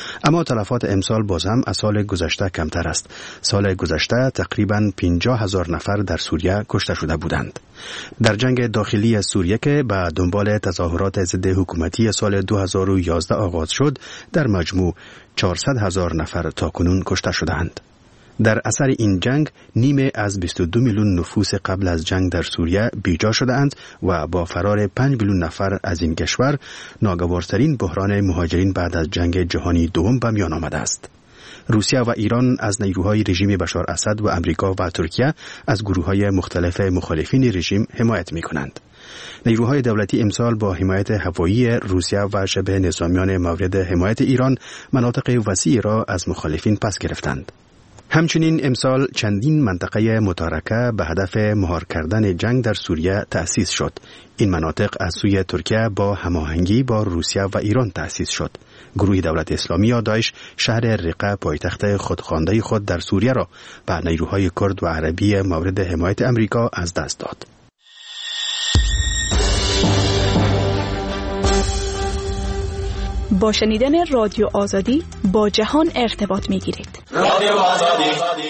اما تلفات امسال باز هم از سال گذشته کمتر است. سال گذشته تقریباً پنجاه هزار نفر در سوریه کشته شده بودند. در جنگ داخلی سوریه که به دنبال تظاهرات ضد حکومتی سال دو هزار و یازده آغاز شد، در مجموع چهارصد هزار نفر تاکنون کشته شدند. در اثر این جنگ نیمه از بیست و دو میلیون نفوس قبل از جنگ در سوریه بیجا شدند و با فرار پنج میلیون نفر از این کشور ناگوارترین بحران مهاجرین بعد از جنگ جهانی دوم به میان آمده است. روسیه و ایران از نیروهای رژیم بشار اسد و امریکا و ترکیه از گروه‌های مختلف مخالفین رژیم حمایت می‌کنند. نیروهای دولتی امسال با حمایت هوایی روسیه و شبه نظامیان مورد حمایت ایران مناطق وسیعی را از مخالفین پس گرفتند. همچنین امسال چندین منطقه متارکه به هدف مهار کردن جنگ در سوریه تأسیس شد. این مناطق از سوی ترکیه با هماهنگی با روسیه و ایران تأسیس شد. گروه دولت اسلامی یا داعش شهر رقه پایتخت خودخوانده خود در سوریه را به نیروهای کرد و عربی مورد حمایت امریکا از دست داد. با شنیدن رادیو آزادی با جهان ارتباط می‌گیرید. رادیو آزادی.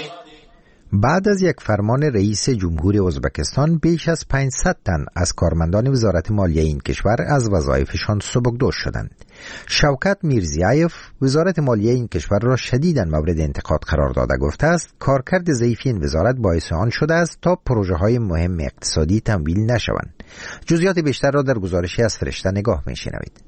بعد از یک فرمان رئیس جمهور ازبکستان بیش از پانصد تن از کارمندان وزارت مالیه این کشور از وظایفشان سبکدوش شدند. شوکت میرزیایف وزارت مالیه این کشور را شدیداً مورد انتقاد قرار داده گفته است کارکرد ضعیف این وزارت باعث آن شده است تا پروژه‌های مهم اقتصادی تمویل نشوند. جزئیات بیشتر را در گزارشی از فرشته نگاه می‌شنوید.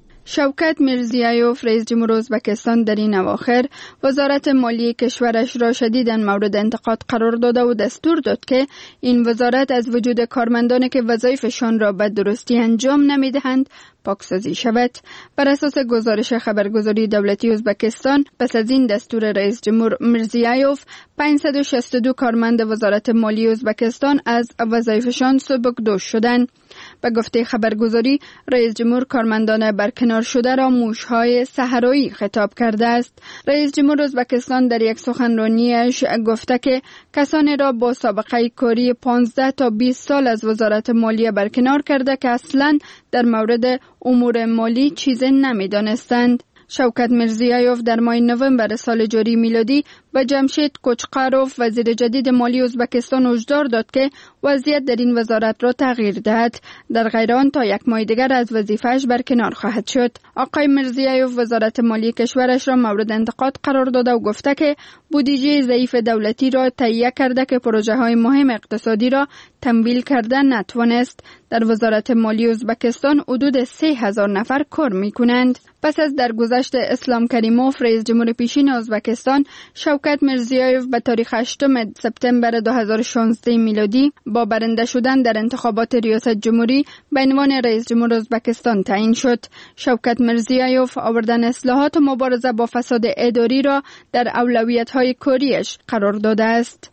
شوکت میرزیایوف رئیس جمهور ازبکستان در این اواخر وزارت مالیه کشورش را شدیداً مورد انتقاد قرار داده و دستور داد که این وزارت از وجود کارمندانی که وظایفشان را به درستی انجام نمیدهند پاکسازی شود. بر اساس گزارش خبرگزاری دولتی ازبکستان پس از این دستور رئیس جمهور میرزیایوف پانصد و شصت و دو کارمند وزارت مالیه ازبکستان از وظایفشان سبکدوش شدند. به گفته خبرگزاری رئیس جمهور کارمندان برکنار شده را موشهای صحرایی خطاب کرده است. رئیس جمهور ازبکستان در یک سخنرانیش گفته که کسانی را با سابقه کاری پانزده تا بیست سال از وزارت مالیه برکنار کرده که اصلاً در مورد امور مالی چیزی نمی‌دانستند. شوکت میرزیایوف در ماه نوامبر سال جاری میلادی به جمشید کوچقاروف وزیر جدید مالی ازبکستان هشدار داد که وضعیت در این وزارت را تغییر دهد. در غیر آن تا یک ماه دیگر از وظیفه‌اش برکنار خواهد شد. آقای میرزیایوف وزارت مالی کشورش را مورد انتقاد قرار داده و گفته که بودجه ضعیف دولتی را تهیه کرده که پروژه‌های مهم اقتصادی را تمویل کرده نتوانست. در وزارت مالی ازبکستان حدود سه هزار نفر کار می‌کنند. پس از درگذشت اسلام کریموف رئیس جمهور پیشین ازبکستان، شوکت میرزیایوف به تاریخ هشتم سپتامبر دو هزار و شانزده میلادی با برنده شدن در انتخابات ریاست جمهوری به عنوان رئیس جمهور ازبکستان تعیین شد. شوکت میرزیایوف آوردن اصلاحات و مبارزه با فساد اداری را در اولویت‌های کاریش قرار داده است.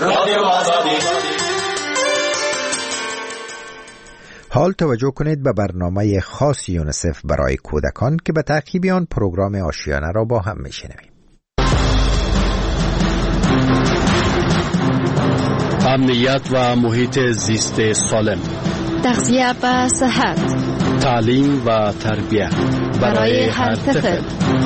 حال توجه کنید به برنامه خاص یونیسف برای کودکان که به تعقیب آن پروگرام آشیانه را با هم میشنویم. امنیت و محیط زیست سالم، تغذیه و صحت، تعلیم و تربیت برای هر طفل.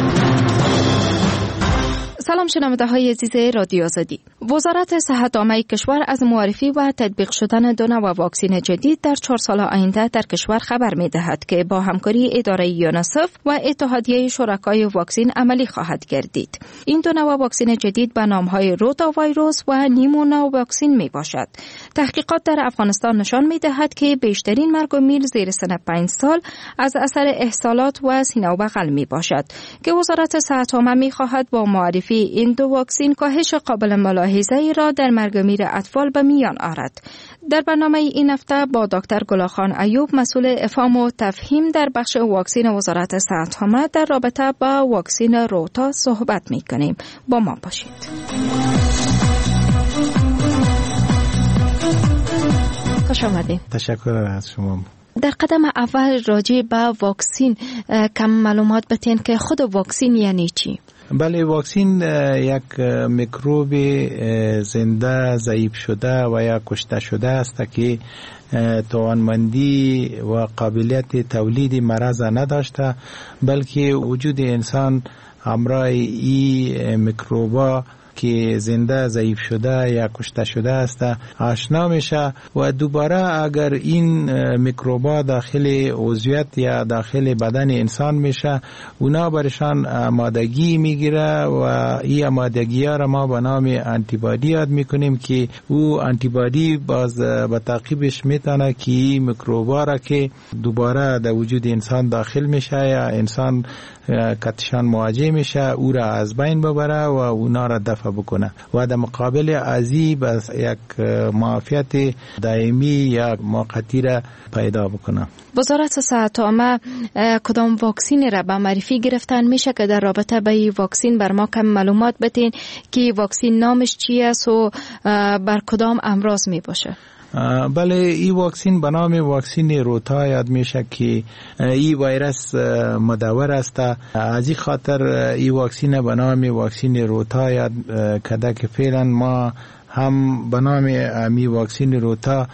سلام شنونده های عزیز رادیو آزادی. وزارت صحت عامه کشور از معرفی و تطبیق شدن دو نوع واکسن جدید در چهار سال آینده در کشور خبر می دهد که با همکاری اداره یونیسف و اتحادیه شرکای واکسن عملی خواهد گردید. این دو نوع واکسن جدید به نام های روتا ویروس و نیمونا واکسن می باشد. تحقیقات در افغانستان نشان می دهد که بیشترین مرگ و میر زیر سن پنج سال از اثر احصالات و سینه و بغل می باشد که وزارت صحت عامه می خواهد با معرفی این دو واکسن کاهش قابل ملاحظه ای را در مرگ و میر اطفال به میان آورد. در برنامه این هفته با دکتر گلاخان ایوب مسئول افهام و تفهیم در بخش واکسن وزارت صحت عامه در رابطه با واکسن روتا صحبت می کنیم. با ما باشید. خوش آمدید. تشکر از شما. در قدم اول راجع به واکسن کم معلومات بتین که خود واکسن یعنی چی؟ بله، واکسن یک میکروب زنده ضعیف شده و یا کشته شده است که توانمندی و قابلیت تولید مرض نداشته، بلکه وجود انسان همراه این میکروبا که زنده ضعیف شده یا کشته شده است آشنا میشه و دوباره اگر این میکروبا داخل عضویت یا داخل بدن انسان میشه اونا برشان آمادگی میگیره و این آمادگی ها را ما به نام آنتیبادی یاد میکنیم که او آنتیبادی باز به تعقیبش میتونه که این میکروبا را که دوباره در وجود انسان داخل میشه یا انسان کتشان مواجه میشه او را از بین ببره و اونا را دفع بکنه و در مقابل ازی بس یک معافیت دائمی یا موقتی را پیدا بکنه. وزارت صحت عامه کدام واکسین را به معرفی گرفتن میشه که در رابطه به این واکسین بر ما کم معلومات بتین که واکسین نامش چی است و بر کدام امراض می باشه؟ بله این واکسین به نام واکسین روتا یاد میشه که این ویروس مدور است. از این خاطر این واکسین به نام واکسین روتا یاد کرده که فعلا ما هم به نام امی واکسین روتا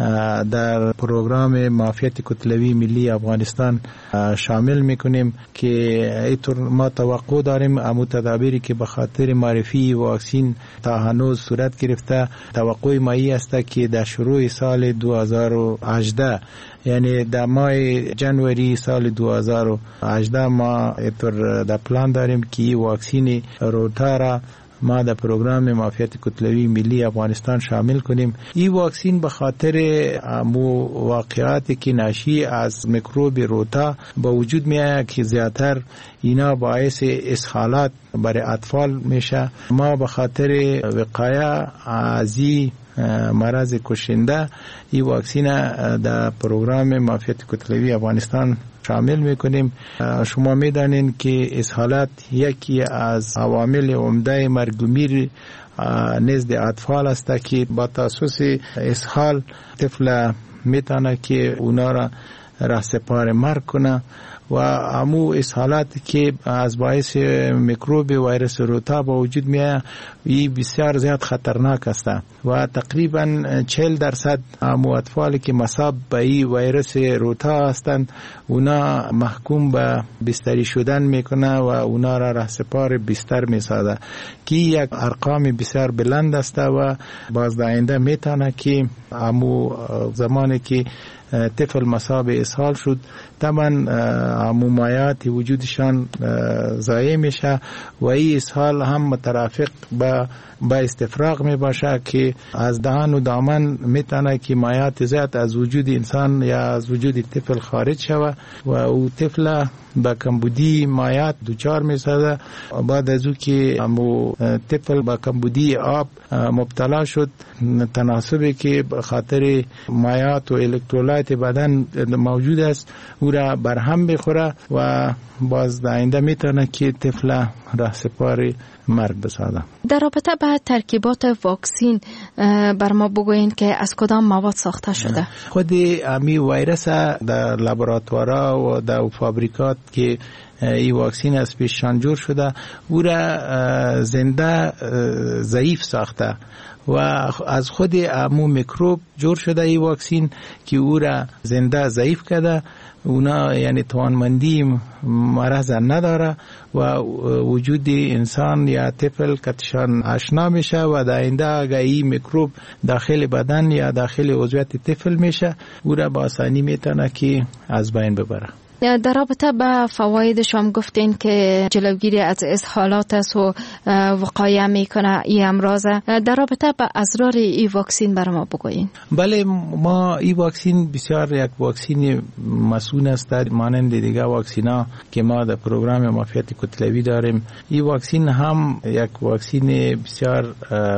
در پروگرام معافیت کتلوی ملی افغانستان شامل میکنیم که اینطور ما توقع داریم امو تدابیری که به خاطر معرفی واکسین تا هنوز صورت گرفته توقع ما ای است که در شروع سال دو هزار و هجده یعنی در ماه جنوری سال دو هزار و هجده ما اینطور در پلان داریم که واکسین روتا را ما در پروگرام معافیت کتلوی ملی افغانستان شامل کنیم. این واکسین به خاطر مو واقعاتی که ناشی از میکروب روتا با وجود میاد که زیادتر اینا باعث اسهالات برای اطفال میشه. ما به خاطر وقایه از این مرض کشنده این واکسین در پروگرام معافیت کتلوی افغانستان شامل میکنیم. شما میدانین که اسهالات یکی از عوامل عمده مرگ و میر نزد اطفال است که با تاسوس اسهال طفل میتونه که اونا را رهسپار مرگ کنه و امو اسهالات که از باعث میکروب ویروس روتا با وجود میاد این بسیار زیاد خطرناک است و تقریبا چهل درصد امو اطفالی که مصاب به این ویروس روتا هستند اونا محکوم به بستری شدن میکنه و اونا را رهسپار بستر میسازه که یک ارقام بسیار بلند است و باز در آینده میتونه که امو زمانی که طفل مصاب اسهال شد طبعا ممایات وجودشان ضایع میشه و این اسهال هم مترافق با با استفراغ می باشه که از دهان و دامن میتونه که مایات زیاد از وجود انسان یا از وجود طفل خارج شود و او طفل با کمبودی مایات دوچار میسازه. بعد از او که امو طفل با کمبودی آب مبتلا شد تناسبی که خاطر مایات و الکترولایت بدن موجود است او را برهم بخوره و باز در آینده میتونه که طفل رهسپار مرگ بسازه. در رابطه با ترکیبات واکسین بر ما بگوین که از کدام مواد ساخته شده؟ خود امی ویروس در لابراتوارها و در فابریکات که این واکسین از پیششان جور شده او را زنده ضعیف ساخته و از خود امو میکروب جور شده این واکسین که او را زنده ضعیف کرده. اونا یعنی توانمندی مرض نداره و وجود انسان یا طفل کتشان آشنا میشه و در آینده اگر این میکروب داخل بدن یا داخل عضویت طفل میشه او را با آسانی میتونه که از بین ببره. در رابطه با فوایدش هم گفتین که جلوگیری از اسهالات است و وقایه میکنه این امراض. در رابطه با اضرار این واکسین برای ما بگوین. بله ما این واکسین بسیار یک واکسین مسئول است مانند دیگه واکسینا که ما در پروگرام معافیت کتلوی داریم. این واکسین هم یک واکسین بسیار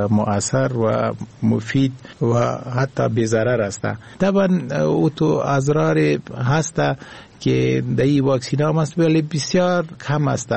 مؤثر و مفید و حتی بی‌ضرر است. طبعا او تو اضرار هست که در این واکسین هم است ولی بسیار کم است.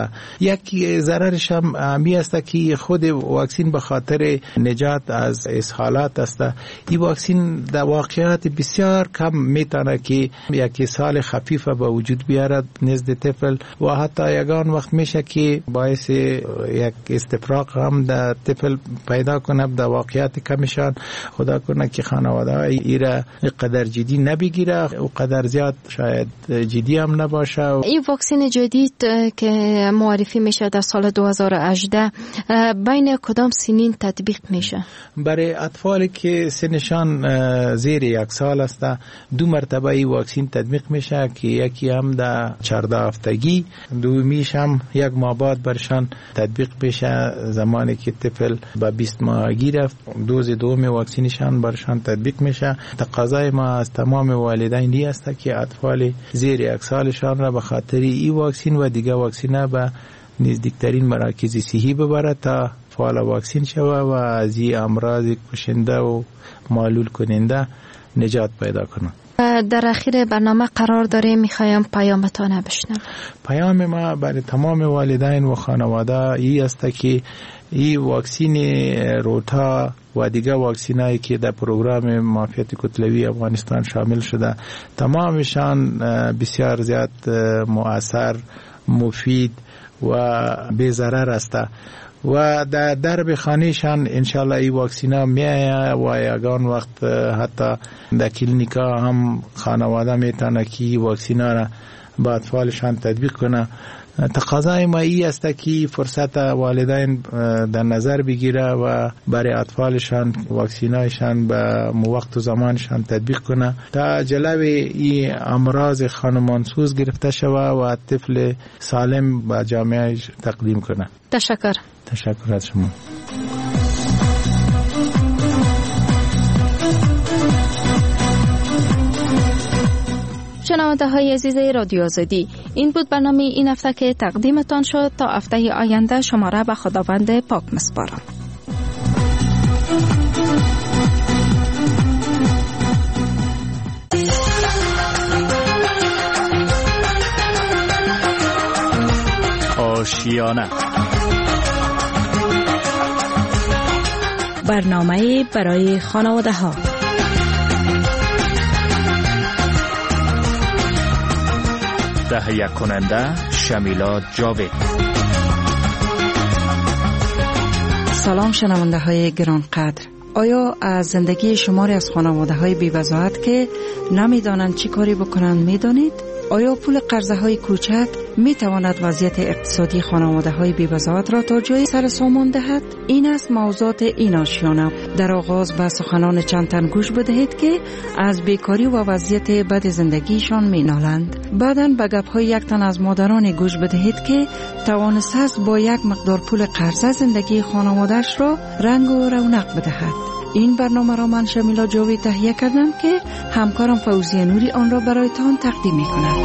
یک ضررش هم همی است که خود واکسین به خاطر نجات از اسهالات است. این واکسین در واقعیت بسیار کم میتونه که یک اسهال خفیف به وجود بیارد نزد طفل و حتی یگان وقت میشه که باعث یک استفراغ هم در طفل پیدا کنه. در واقعیت کمشان خدا کنه که خانواده ای را قدر جدی نبگیره و قدر زیاد شاید جدی هم نباشه. این واکسن جدید که معرفی میشه در سال دو هزار و هجده بین کدام سنین تطبیق میشه؟ برای اطفالی که سنشان زیر یک سال است دو مرتبه این واکسن تطبیق میشه که یکی هم در چهارده هفتگی، دومیش هم یک ماه بعد برشان تطبیق بشه زمانی که طفل به بیست ماهگی رفت دوز دوم واکسنشان برشان تطبیق میشه. تقاضای ما از تمام والدین این است که اطفال زیر یک سالشان را به خاطر این واکسن و دیگه واکسن به نزدیکترین مراکز صحی ببره تا فعال واکسن شوه و از این امراض کشنده و معلول کننده نجات پیدا کنه. در اخیر برنامه قرار داره میخوایم پیامتان بشنوم. پیام ما برای تمام والدین و خانواده این است که این واکسن روتا و دیگه واکسینایی که در پروگرام معافیت کتلوی افغانستان شامل شده تمامشان بسیار زیاد مؤثر، مفید و بی ضرر است و در درب خانهشان انشالله این واکسینا میآید و یگان وقت حتی در کلینیکا هم خانواده میتونه که واکسینا را با اطفالشان تطبیق کنه. تقاضای ما ای است که فرصت والدین در نظر بگیره و برای اطفالشان واکسینایشان به وقت و زمانشان تطبیق کنه تا جلوی این امراض خانمانسوز گرفته شوه و طفل سالم به جامعه تقدیم کنه. تشکر. تشکر از شما. شنونده های عزیز رادیو آزادی، این بود برنامه این هفته که تقدیمتان شد. تا هفته آینده شما را به خداوند پاک میسپارم. آشیانه برنامه برای خانواده ها. تهیه کننده شمیلا جاوید. سلام شنونده های گرانقدر. آیا از زندگی شماری از خانواده های بی وضاحت که نمیدانند چی کاری بکنند میدانید؟ آیا پول قرضه های کوچک می تواند وضعیت اقتصادی خانواده های بی وضاحت را تا جای سر سامان دهد؟ این است موضوعات این آشیانه. در آغاز به سخنان چند تن گوش بدهید که از بیکاری و وضعیت بد زندگیشان می نالند. بعداً به گپ های یک تن از مادران گوش بدهید که توانسته است با یک مقدار پول قرضه زندگی خانواده‌اش را رنگ و رونق بدهد. این برنامه را من شمیلا جاوید تهیه کردم که همکارم فوزیه نوری آن را برایتان تقدیم می کند.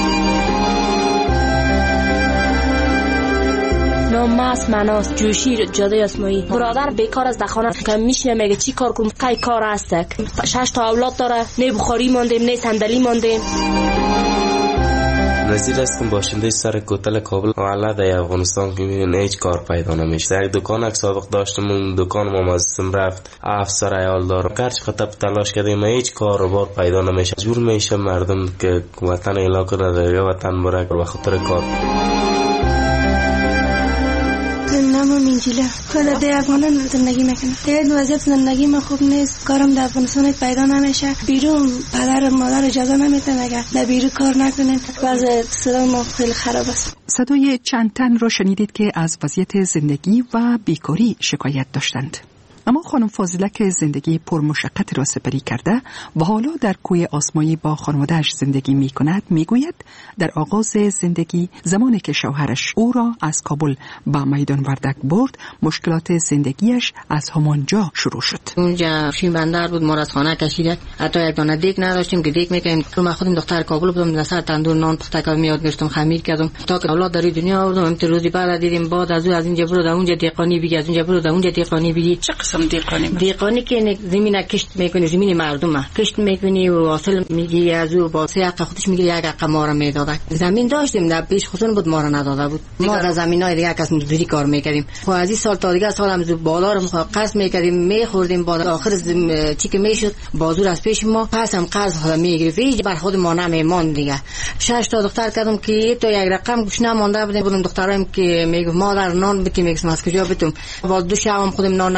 نام است مناس جوشی جاده اسماعیل. برادر بیکار از دخانه که میشینه میگه چی کار کنم؟ قای کار است. شش تا اولاد داره، نه بخاری ماندیم نه صندلی ماندیم. نظیر هستم باشنده سر کوتل کابل معلق در افغانستان که میبینه هیچ کار پیدا نمیشه. یک دکان اک سابق داشتم، اون دکان ما مازم رفت افسر ایال دارم کرچ خطب تلاش کردیم هیچ کار و بار پیدا نمیشه. جور میشه مردم که وطن علاقه نداره یا وطن برک به خاطر کار. نامم انجیلا. خود در افغانستان زندگی میکنم. در وضعیت زندگی من خوب نیست. کارم در افغانستان پیدا نمیشه. بیرون پدر و مادر اجازه نمیدن اگر در بیرون کار نکنین. وضع صدا ما خیلی خراب است. صدای چند تن را شنیدید که از وضعیت زندگی و بیکاری شکایت داشتند. اما خانم فاضله که زندگی پرمشقت را سپری کرده و حالا در کوی آسمایی با خانواده‌اش زندگی می کند می گوید در آغاز زندگی زمانی که شوهرش او را از کابل به میدان وردک برد مشکلات زندگیش از همانجا شروع شد. اونجا شیم بندر بود، ما از خانه کشیدک، حتی یک دانه دیگ نداشتیم که دیگ میکنیم. تو من خودم دختر کابل بودم، دسر تندور نان پخته کردم میاد گرفتم خمیر کردم تا که اولاد در دنیا آوردم. امت روزی بعد دیدیم بعد از از اینجا برو در اونجا دیقانی بگی، از اونجا برو در اونجا دیقانی بگی. دیقانی دیقانی که زمین کشت میکنی، زمین مردمه کشت میکنی و حاصل میگی از او با سه حق خودش میگیری. یک حق ما را میداد. زمین داشتیم در پیش خودمون بود، ما را نداده بود. ما در زمینای دیگه کس مزدوری کار میکردیم. خب از این سال تا دیگه سال هم بالا رو قرض میکردیم میخوردیم. بعد آخر چی که میشد بازور از پیش ما پس هم قرض خود میگرفت. هیچ بر خود ما نمیموند دیگه. شش تا دختر کردم که تو یک رقم گوش نمونده بودیم. بودم دخترایم که میگم مادر نان بتی میگم از کجا بتم. باز دو شب هم خودم نان نمیخورم.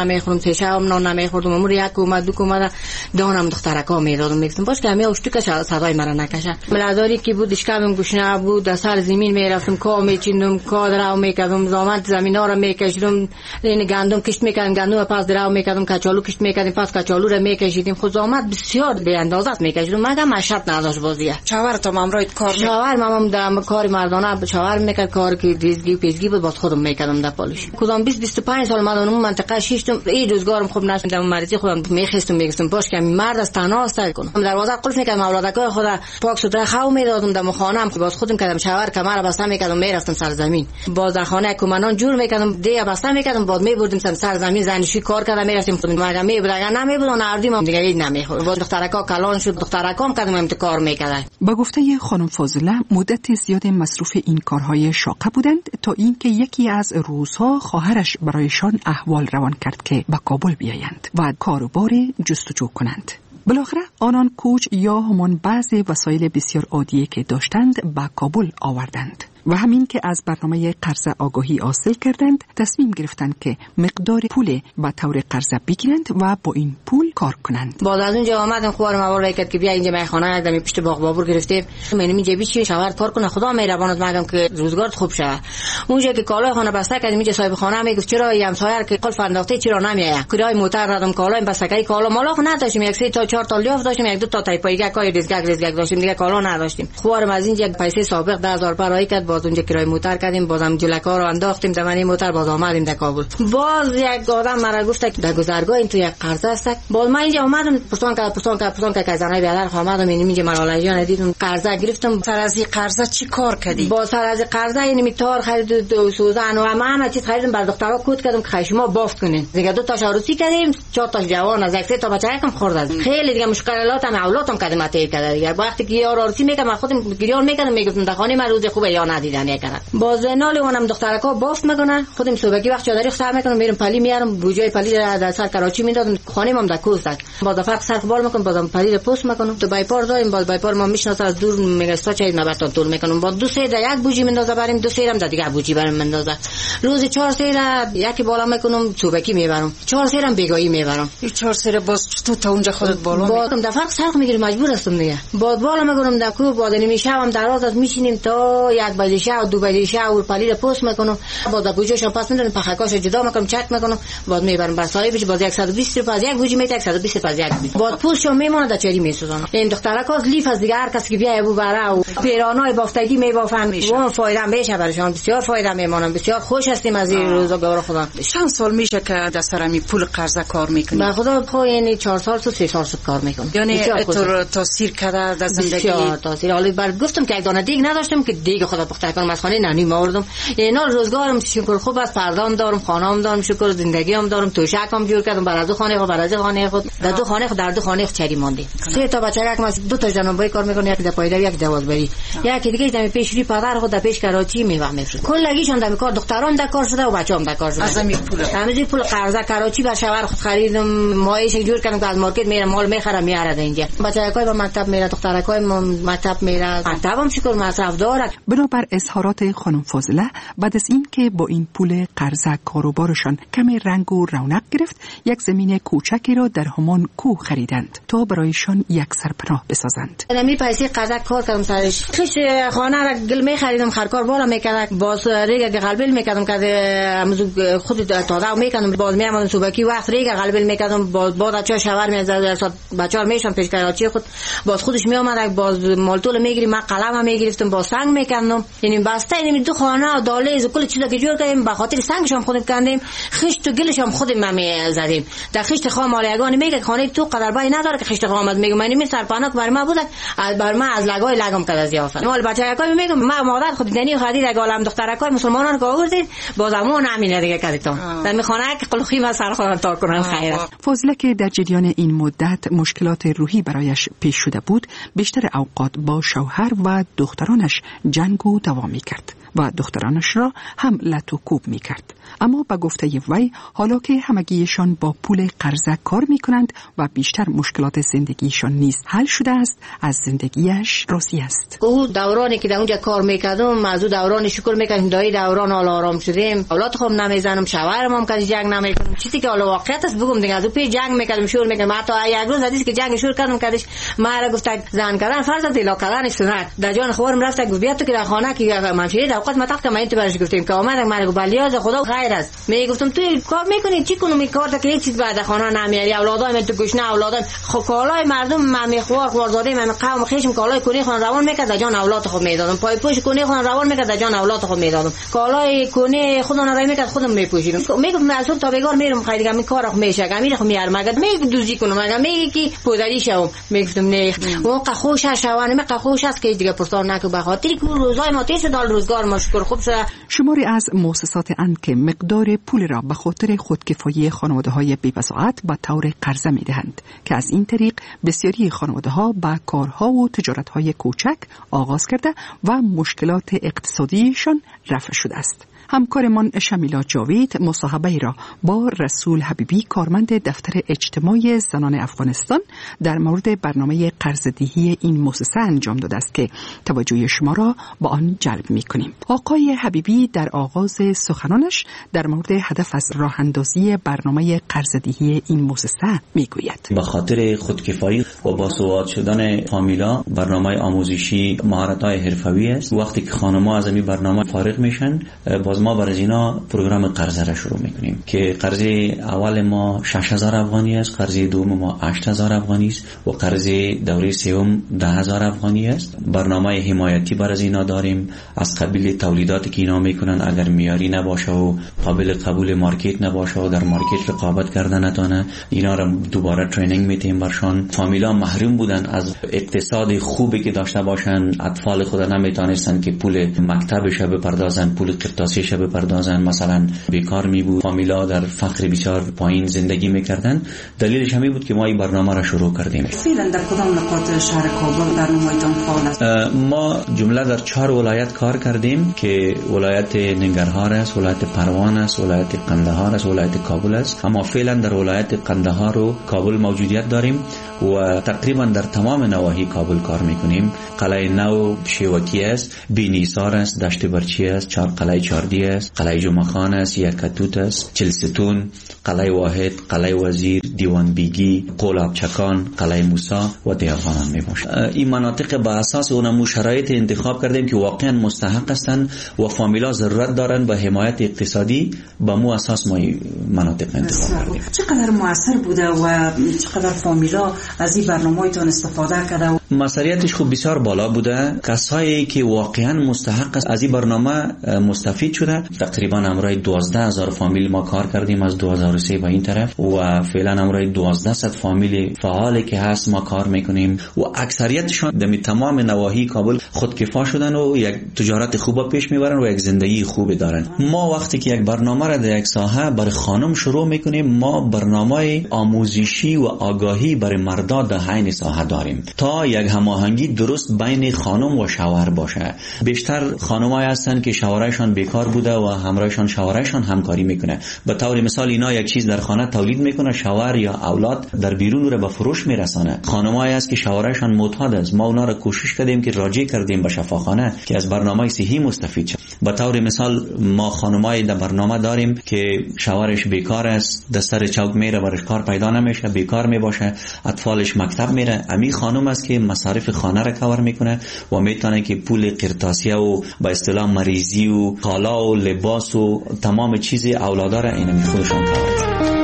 سه شب نان نمیخوردم امور یک اومد دو اومد دانم دخترکا میدادم میگفتم باش که همه اشتوکش صدای مرا نکشه ملاداری که بود اشکابم گوشنه بود در سر زمین میرفتم کا میچیندم کا درو میکردم زامت زمینا رو میکشیدم این گندم کشت میکردم گندم پس درو میکردم کچالو کشت میکردم پس کچالو رو میکشیدیم خود زامت بسیار به اندازت میکشیدم مگه مشت نداشت بازیه شوهر تو امروز کار شوهر مامم در کار مردانه شوهر میکرد کار که دیزگی پیزگی بود باز خودم میکردم در پالوش کدام بیست بیست و پنج سال من اون منطقه شیشتم این روزگارم خوب نشد مریضی خودم میخستم میگفتم باش که مرد از تنها است کنم دروازه قفل میکردم اولادکای خدا پاک سوتره خو میدادم در خانه‌ام باز خودم کردم شوهر کمر بسته میکردم میرفتم سر زمین باز در خانه کمانان جور میکردم دی بسته میکردم بعد میبردیم سر زمین زنشویی کار کردم میرفتیم خودم مگه میبود اگر نمیبود اون اردیم دیگه هیچ نمیخورد باز دخترکا کلان شد دخترکام کردم امت کار میکردن. با گفته خانم فاضله مدت زیاد مصروف این کارهای شاقه بودند تا اینکه یکی از روزها خواهرش برایشان احوال روان کرد که به کابل بیایند و کاروبار جستجو کنند. بالاخره آنان کوچ یا همان بعض وسایل بسیار عادیه که داشتند به کابل آوردند و همین که از برنامه قرض آگاهی حاصل کردند تصمیم گرفتند که مقدار پول به طور قرض بگیرند و با این پول کار کنند. بعد از اونجا آمدن خوارم اول کرد که بیا اینجا میخانه دمی پشت باغ بابور گرفتیم من می جیبی چی شوهر کار کنه خدا مهربانت مگم که روزگارت خوب شه. اونجا که کالای خانه بسته کردیم اینجا صاحب خانه میگفت چرا یم سایر که قلف انداخته چرا نمیایه کرای موتر ردم کالای بستگی کالا مالا نداشتیم یک سه تا چهار تا لیاف داشتیم یک دو تا تایپایگه کای دیزگک دیزگک داشتیم دیگه کالا نداشتیم. خوارم از اینجا پیسه سابق ده هزار برای کرد باز اونجا کرای موتر کردیم بازم جلکا رو انداختیم دمنی موتر باز آمدیم در کابل. باز یک آدم مرا گفت که در گذرگاه این تو یک قرض است. باز من اینجا اومدم پرسان کرد پرسان کرد پرسان کرد که زنای بیادر اومدم اینجا مراله جان دیدم قرض گرفتم. سر از این قرض چی کار کردی؟ با سر از قرض یعنی میتار خرید دو سوزن و همه چیز خریدم بر دخترها کود کردم که شما بافت کنین. دیگه دو تا عروسی کردیم چهار تا جوان از یک سه تا بچه کم خورد. خیلی دیگه مشکلاتم اولادم کردم اتای کرد دیگه وقتی که یار عروسی میکردم خودم گریان میکردم میگفتم در خانه من روز خوبه یا ندیدن میکردم. باز نال اونم دخترکا بافت میکنن خودم صبحی وقت چادری خسر میکنم میرم پلی میارم بوجای پلی در سر کراچی میدادم خانه مام در کوست باز فرق سر بال میکنم بازم پلی رو پست میکنم تو بایپار داریم باز بایپار ما میشناسه از دور میگستا چای نباتون طول میکنم با دو سه در یک بوجی میندازه بریم دو سه هم در دیگه بوجی بریم میندازه روز چهار سه را یکی بالا میکنم صبحی میبرم چهار سه هم بیگاهی میبرم این چهار سه باز تو تا اونجا خودت بالا باز در فرق سر میگیرم مجبور هستم دیگه باز بالا میکنم در کوه باز نمیشم دراز از میشینیم تا یک بجه شب دو بجه شب و پلی رو پست میکنم باز بوجیشو پس میدن پخکاش جدا میکنم چک میکنم باز میبرم بر صاحبش باز صد و بیست روپیه از یک بوجی میته صد و بیست روپیه از یک باز پولشو میمونه در چری میسوزونم این دخترکا لیف از دیگه هر کسی که بیای بو بره و پیرانای بافتگی میبافن اون فایده میشه براشون بسیار فایده میمونن بسیار خوش هستیم از این روزگار خدا. چند سال میشه که در سرمی پول قرضه کار میکنی؟ به خدا خو یعنی چهار سال تو سه سال کار میکنم یعنی تو تاثیر کرده در زندگی بسیار تاثیر. حالا بر گفتم که یک دانه دیگ نداشتم که دیگ خدا پخته کنم از خانه نانی موردم اینا روزگارم شکر خوب است فردام دارم خانه‌ام دارم شکر زندگیام دارم توشکم جور کردم بر از خانه خود بر از خانه خود در دو خانه خود در دو خانه خود چری ماندی سه تا بچه یک ماست دو تا جنابای کار میکنه یک در پایدار یک دوازبری یکی دیگه دم پیشری پدر خود در پیش کراچی میوام میفرست کلگیشون در کار دختران در کار شده و بچه‌ام در کار شده از همین پول همین پول قرضه کراچی با شوهر خود خریدم مایش جور کردم که از مارکت میرم مال میخرم میاره اینجا بچه‌کای با مکتب میره دخترکای مکتب میره مکتبم شکر مصرف داره. بنابر اظهارات خانم فاضله بعد از این که با این پول قرضه کاروبارشان کمی رنگ و رونق گرفت یک زمین کوچکی را در همان کوه خریدند تا برایشان یک سرپناه بسازند. نمی پیسه قرضه کار کردم سرش خش خانه را گل می خریدم خرکار بالا میکردم باز ریگ قلبل میکردم که امروز خود تازه میکردم باز میامدم صبحی وقت ریگ قلبل میکردم باز باز چا شوهر میزد بچه‌ها میشم پیش کراچی خود باز خودش میآمد باز مالتول میگیریم من قلم میگرفتم باز سنگ میکردم یعنی بسته یعنی دو خانه دالیز کل چیزا که جور کردیم به خاطر سنگش هم خودم کندیم خشت و گلش هم خودم میزدیم در خشت خام مالیگان میگه خانه تو قدر بای نداره که خشت خامت میگم من می سرپناک بر ما بود بر ما از لگای لگم کرد از یافت مال بچه‌کای میگم ما مادر خود دنی خرید اگه عالم دخترکای مسلمانان که آوردید بازمون همین دیگه کردیتون در میخونه که قلخی ما سر خودم تا کنن خیر است. فاضله که در جریان این مدت مشکلات روحی برایش پیش شده بود بیشتر اوقات با شوهر و دخترانش جنگ و دعوا میکرد و دخترانش را هم لط و کوب می کرد. اما با گفته وی حالا که همگیشان با پول قرضه کار می می کنند و بیشتر مشکلات زندگیشان نیز حل شده است، از زندگیش راضی است. او دورانی که در اونجا کار میکردم از او دوران شکر میکنم، دایی دوران حال آرام شدیم، اولاد خوب نمیزنم، شوهرم هم کسی جنگ نمیکنم. چیزی که حالا واقعیت است بگم دیگه، از او پی جنگ میکردم، شور میکردم. حتی یک روز حدیث که جنگ شور کردم کدش مرا گفت زن کردن فرض دیلا کردن سنت در جان خورم رفت گفت بیا تو که در خانه که منشری در اوقات متق که من تو برش گفتیم که اومد مرا گفت بلیاز خدا خیر است. میگفتم تو کار میکنی چی کنم این کار که هیچ چیز بعد خانه نمیاری، اولادای من تو گوشنه اولادای خو کالای مردم من میخوار خوارزاده من قوم خیشم کالای کنی خون روان میکرد در جان اولاد خود میدادم، پای پوش کنی خون روان میکرد در جان اولاد خود میدادم، کالای کنی خودم رای میکرد خودم میپوشیدم. میگم مسئول تا بگار میرم خیلی دیگه می کارو میشه گمی خو میار مگه میگم دوزی کنم مگه میگی کی پودری شوم. میگفتم نه اون قخوش شوانه می قخوش است که دیگه پرسان نکو به خاطر که روزای ما تیز دال روزگار ما شکر خوب شده. شماری از مؤسسات اند که مقدار پول را به خاطر خودکفایی خانواده‌های بی‌وضاحت به طور قرضه می‌دهند که از این طریق بسیاری خانواده‌ها به کارها و تجارت‌های کوچک آغاز کرده و مشکلات اقتصادیشان رفع شده است. همکارمان شمیلا جاوید مصاحبه را با رسول حبیبی کارمند دفتر اجتماعی زنان افغانستان در مورد برنامه قرضه‌دهی این مؤسسه انجام داده است که توجه شما را با آن جلب می‌کنیم. آقای حبیبی در آغاز سخنانش در مورد هدف از راه اندازی برنامه قرضه‌دهی این مؤسسه میگوید. به خاطر خودکفایی و باسواد شدن فامیلا برنامه آموزشی مهارت‌های حرفه‌ای است. وقتی که خانم‌ها از این برنامه فارغ میشن باز ما برای اینا پروگرام قرضه را شروع میکنیم که قرضه اول ما شش هزار افغانی است، قرضه دوم ما هشت هزار افغانی است و قرضه دوره سوم ده هزار افغانی است. برنامه حمایتی برای اینا داریم از قبیل تولیداتی که اینا میکنن اگر معیاری نباشه و قابل قبول مارکت نباشه و در مارکت رقابت کردن نتونه اینا را دوباره ترینینگ میتیم برشان. فامیلا محروم بودن از اقتصاد خوبی که داشته باشن، اطفال خود نمیتونستن که پول مکتبش بپردازن، پول قرطاسیش بپردازن، مثلا بیکار می بود، فامیلا در فقر بسیار پایین زندگی میکردن. دلیلش همین بود که ما این برنامه را شروع کردیم. فعلا در کدام نقاط شهر کابل برنامه‌تان فعال است؟ ما جمله در چهار ولایت کار کردیم که ولایت ننگرهار است، ولایت پروان است، ولایت قندهار است، ولایت کابل است. اما فعلا در ولایت قندهار و کابل موجودیت داریم و تقریبا در تمام نواحی کابل کار میکنیم. قلعه نو شیوکی است، بینیسار است، دشت برچی است، چهار قلعه چاردی است، قلعه جمعخان است، یکتوت است، چلستون، قلعه واحد، قلعه وزیر، دیوان بیگی، قلعه چکان، قلعه موسی و دیوانان می باشد. این مناطق با اساس اونمو شرایط انتخاب کردیم که واقعا مستحق هستند و فامیلا ضرورت دارن به حمایت اقتصادی، با مو اساس ما مناطق انتخاب کردیم. چقدر موثر بوده و چقدر فامیلا از این برنامه‌تون استفاده کرده؟ مسئولیتش خوب بسیار بالا بوده. کسایی که واقعا مستحق است از این برنامه مستفید شده. تقریبا امروز دوازده هزار فامیل ما کار کردیم از دو هزار و سه به این طرف و فعلا امروز دوازده صد فامیل فعالی که هست ما کار میکنیم و اکثریتشون در تمام نواحی کابل خودکفا شدن و یک تجارت خوب پیش میبرن و یک زندگی خوب دارن. ما وقتی که یک برنامه را در یک ساحه برای خانم شروع میکنیم، ما برنامه آموزشی و آگاهی برای مردا در حین ساحه داریم تا یک هماهنگی درست بین خانم و شوهر باشه. بیشتر خانمایی هستن که شوهرشان بیکار بوده و همراهشان شوهرشان همکاری میکنه. به طور مثال اینا یک چیز در خانه تولید میکنه، شوهر یا اولاد در بیرون رو به فروش میرسانه. خانمایی هست که شوهرشان معتاد است، ما اونا رو کوشش کردیم که راجع کردیم به شفاخانه که از برنامه صحی مستفید شد. به طور مثال ما خانمایی در برنامه داریم که شوهرش بیکار است، در سر چوک میره، برش کار پیدا نمیشه، بیکار میباشه، اطفالش مکتب میره. امی خانم است که مصارف خانه را کاور میکنه و میتونه که پول قرطاسیه و به اصطلاح مریضی و کالا و لباس و تمام چیز اولادا را اینمی خودشان کاور کنه.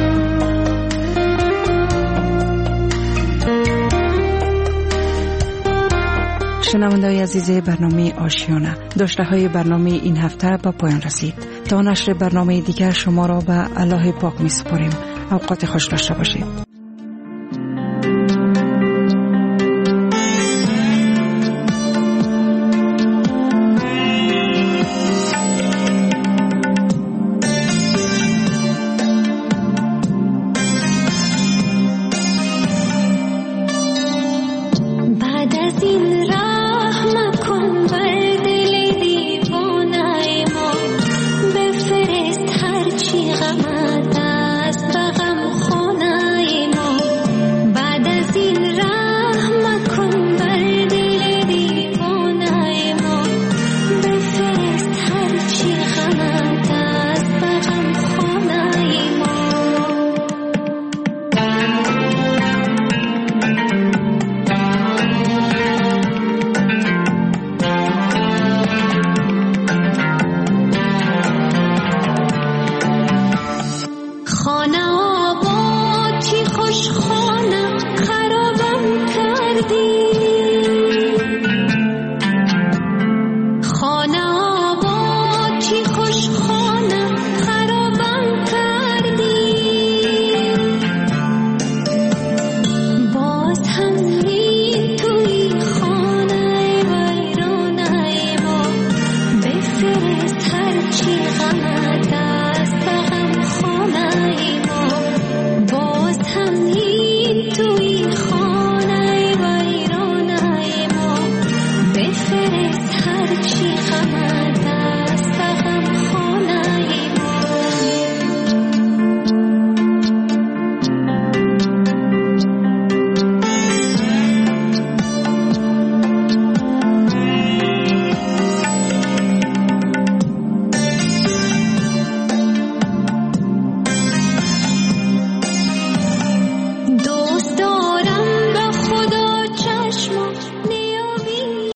شنونده‌های عزیز برنامه آشیانه، داشته های برنامه این هفته به پایان رسید. تا نشر برنامه دیگر شما را به الله پاک می سپاریم. اوقات خوش داشته باشید.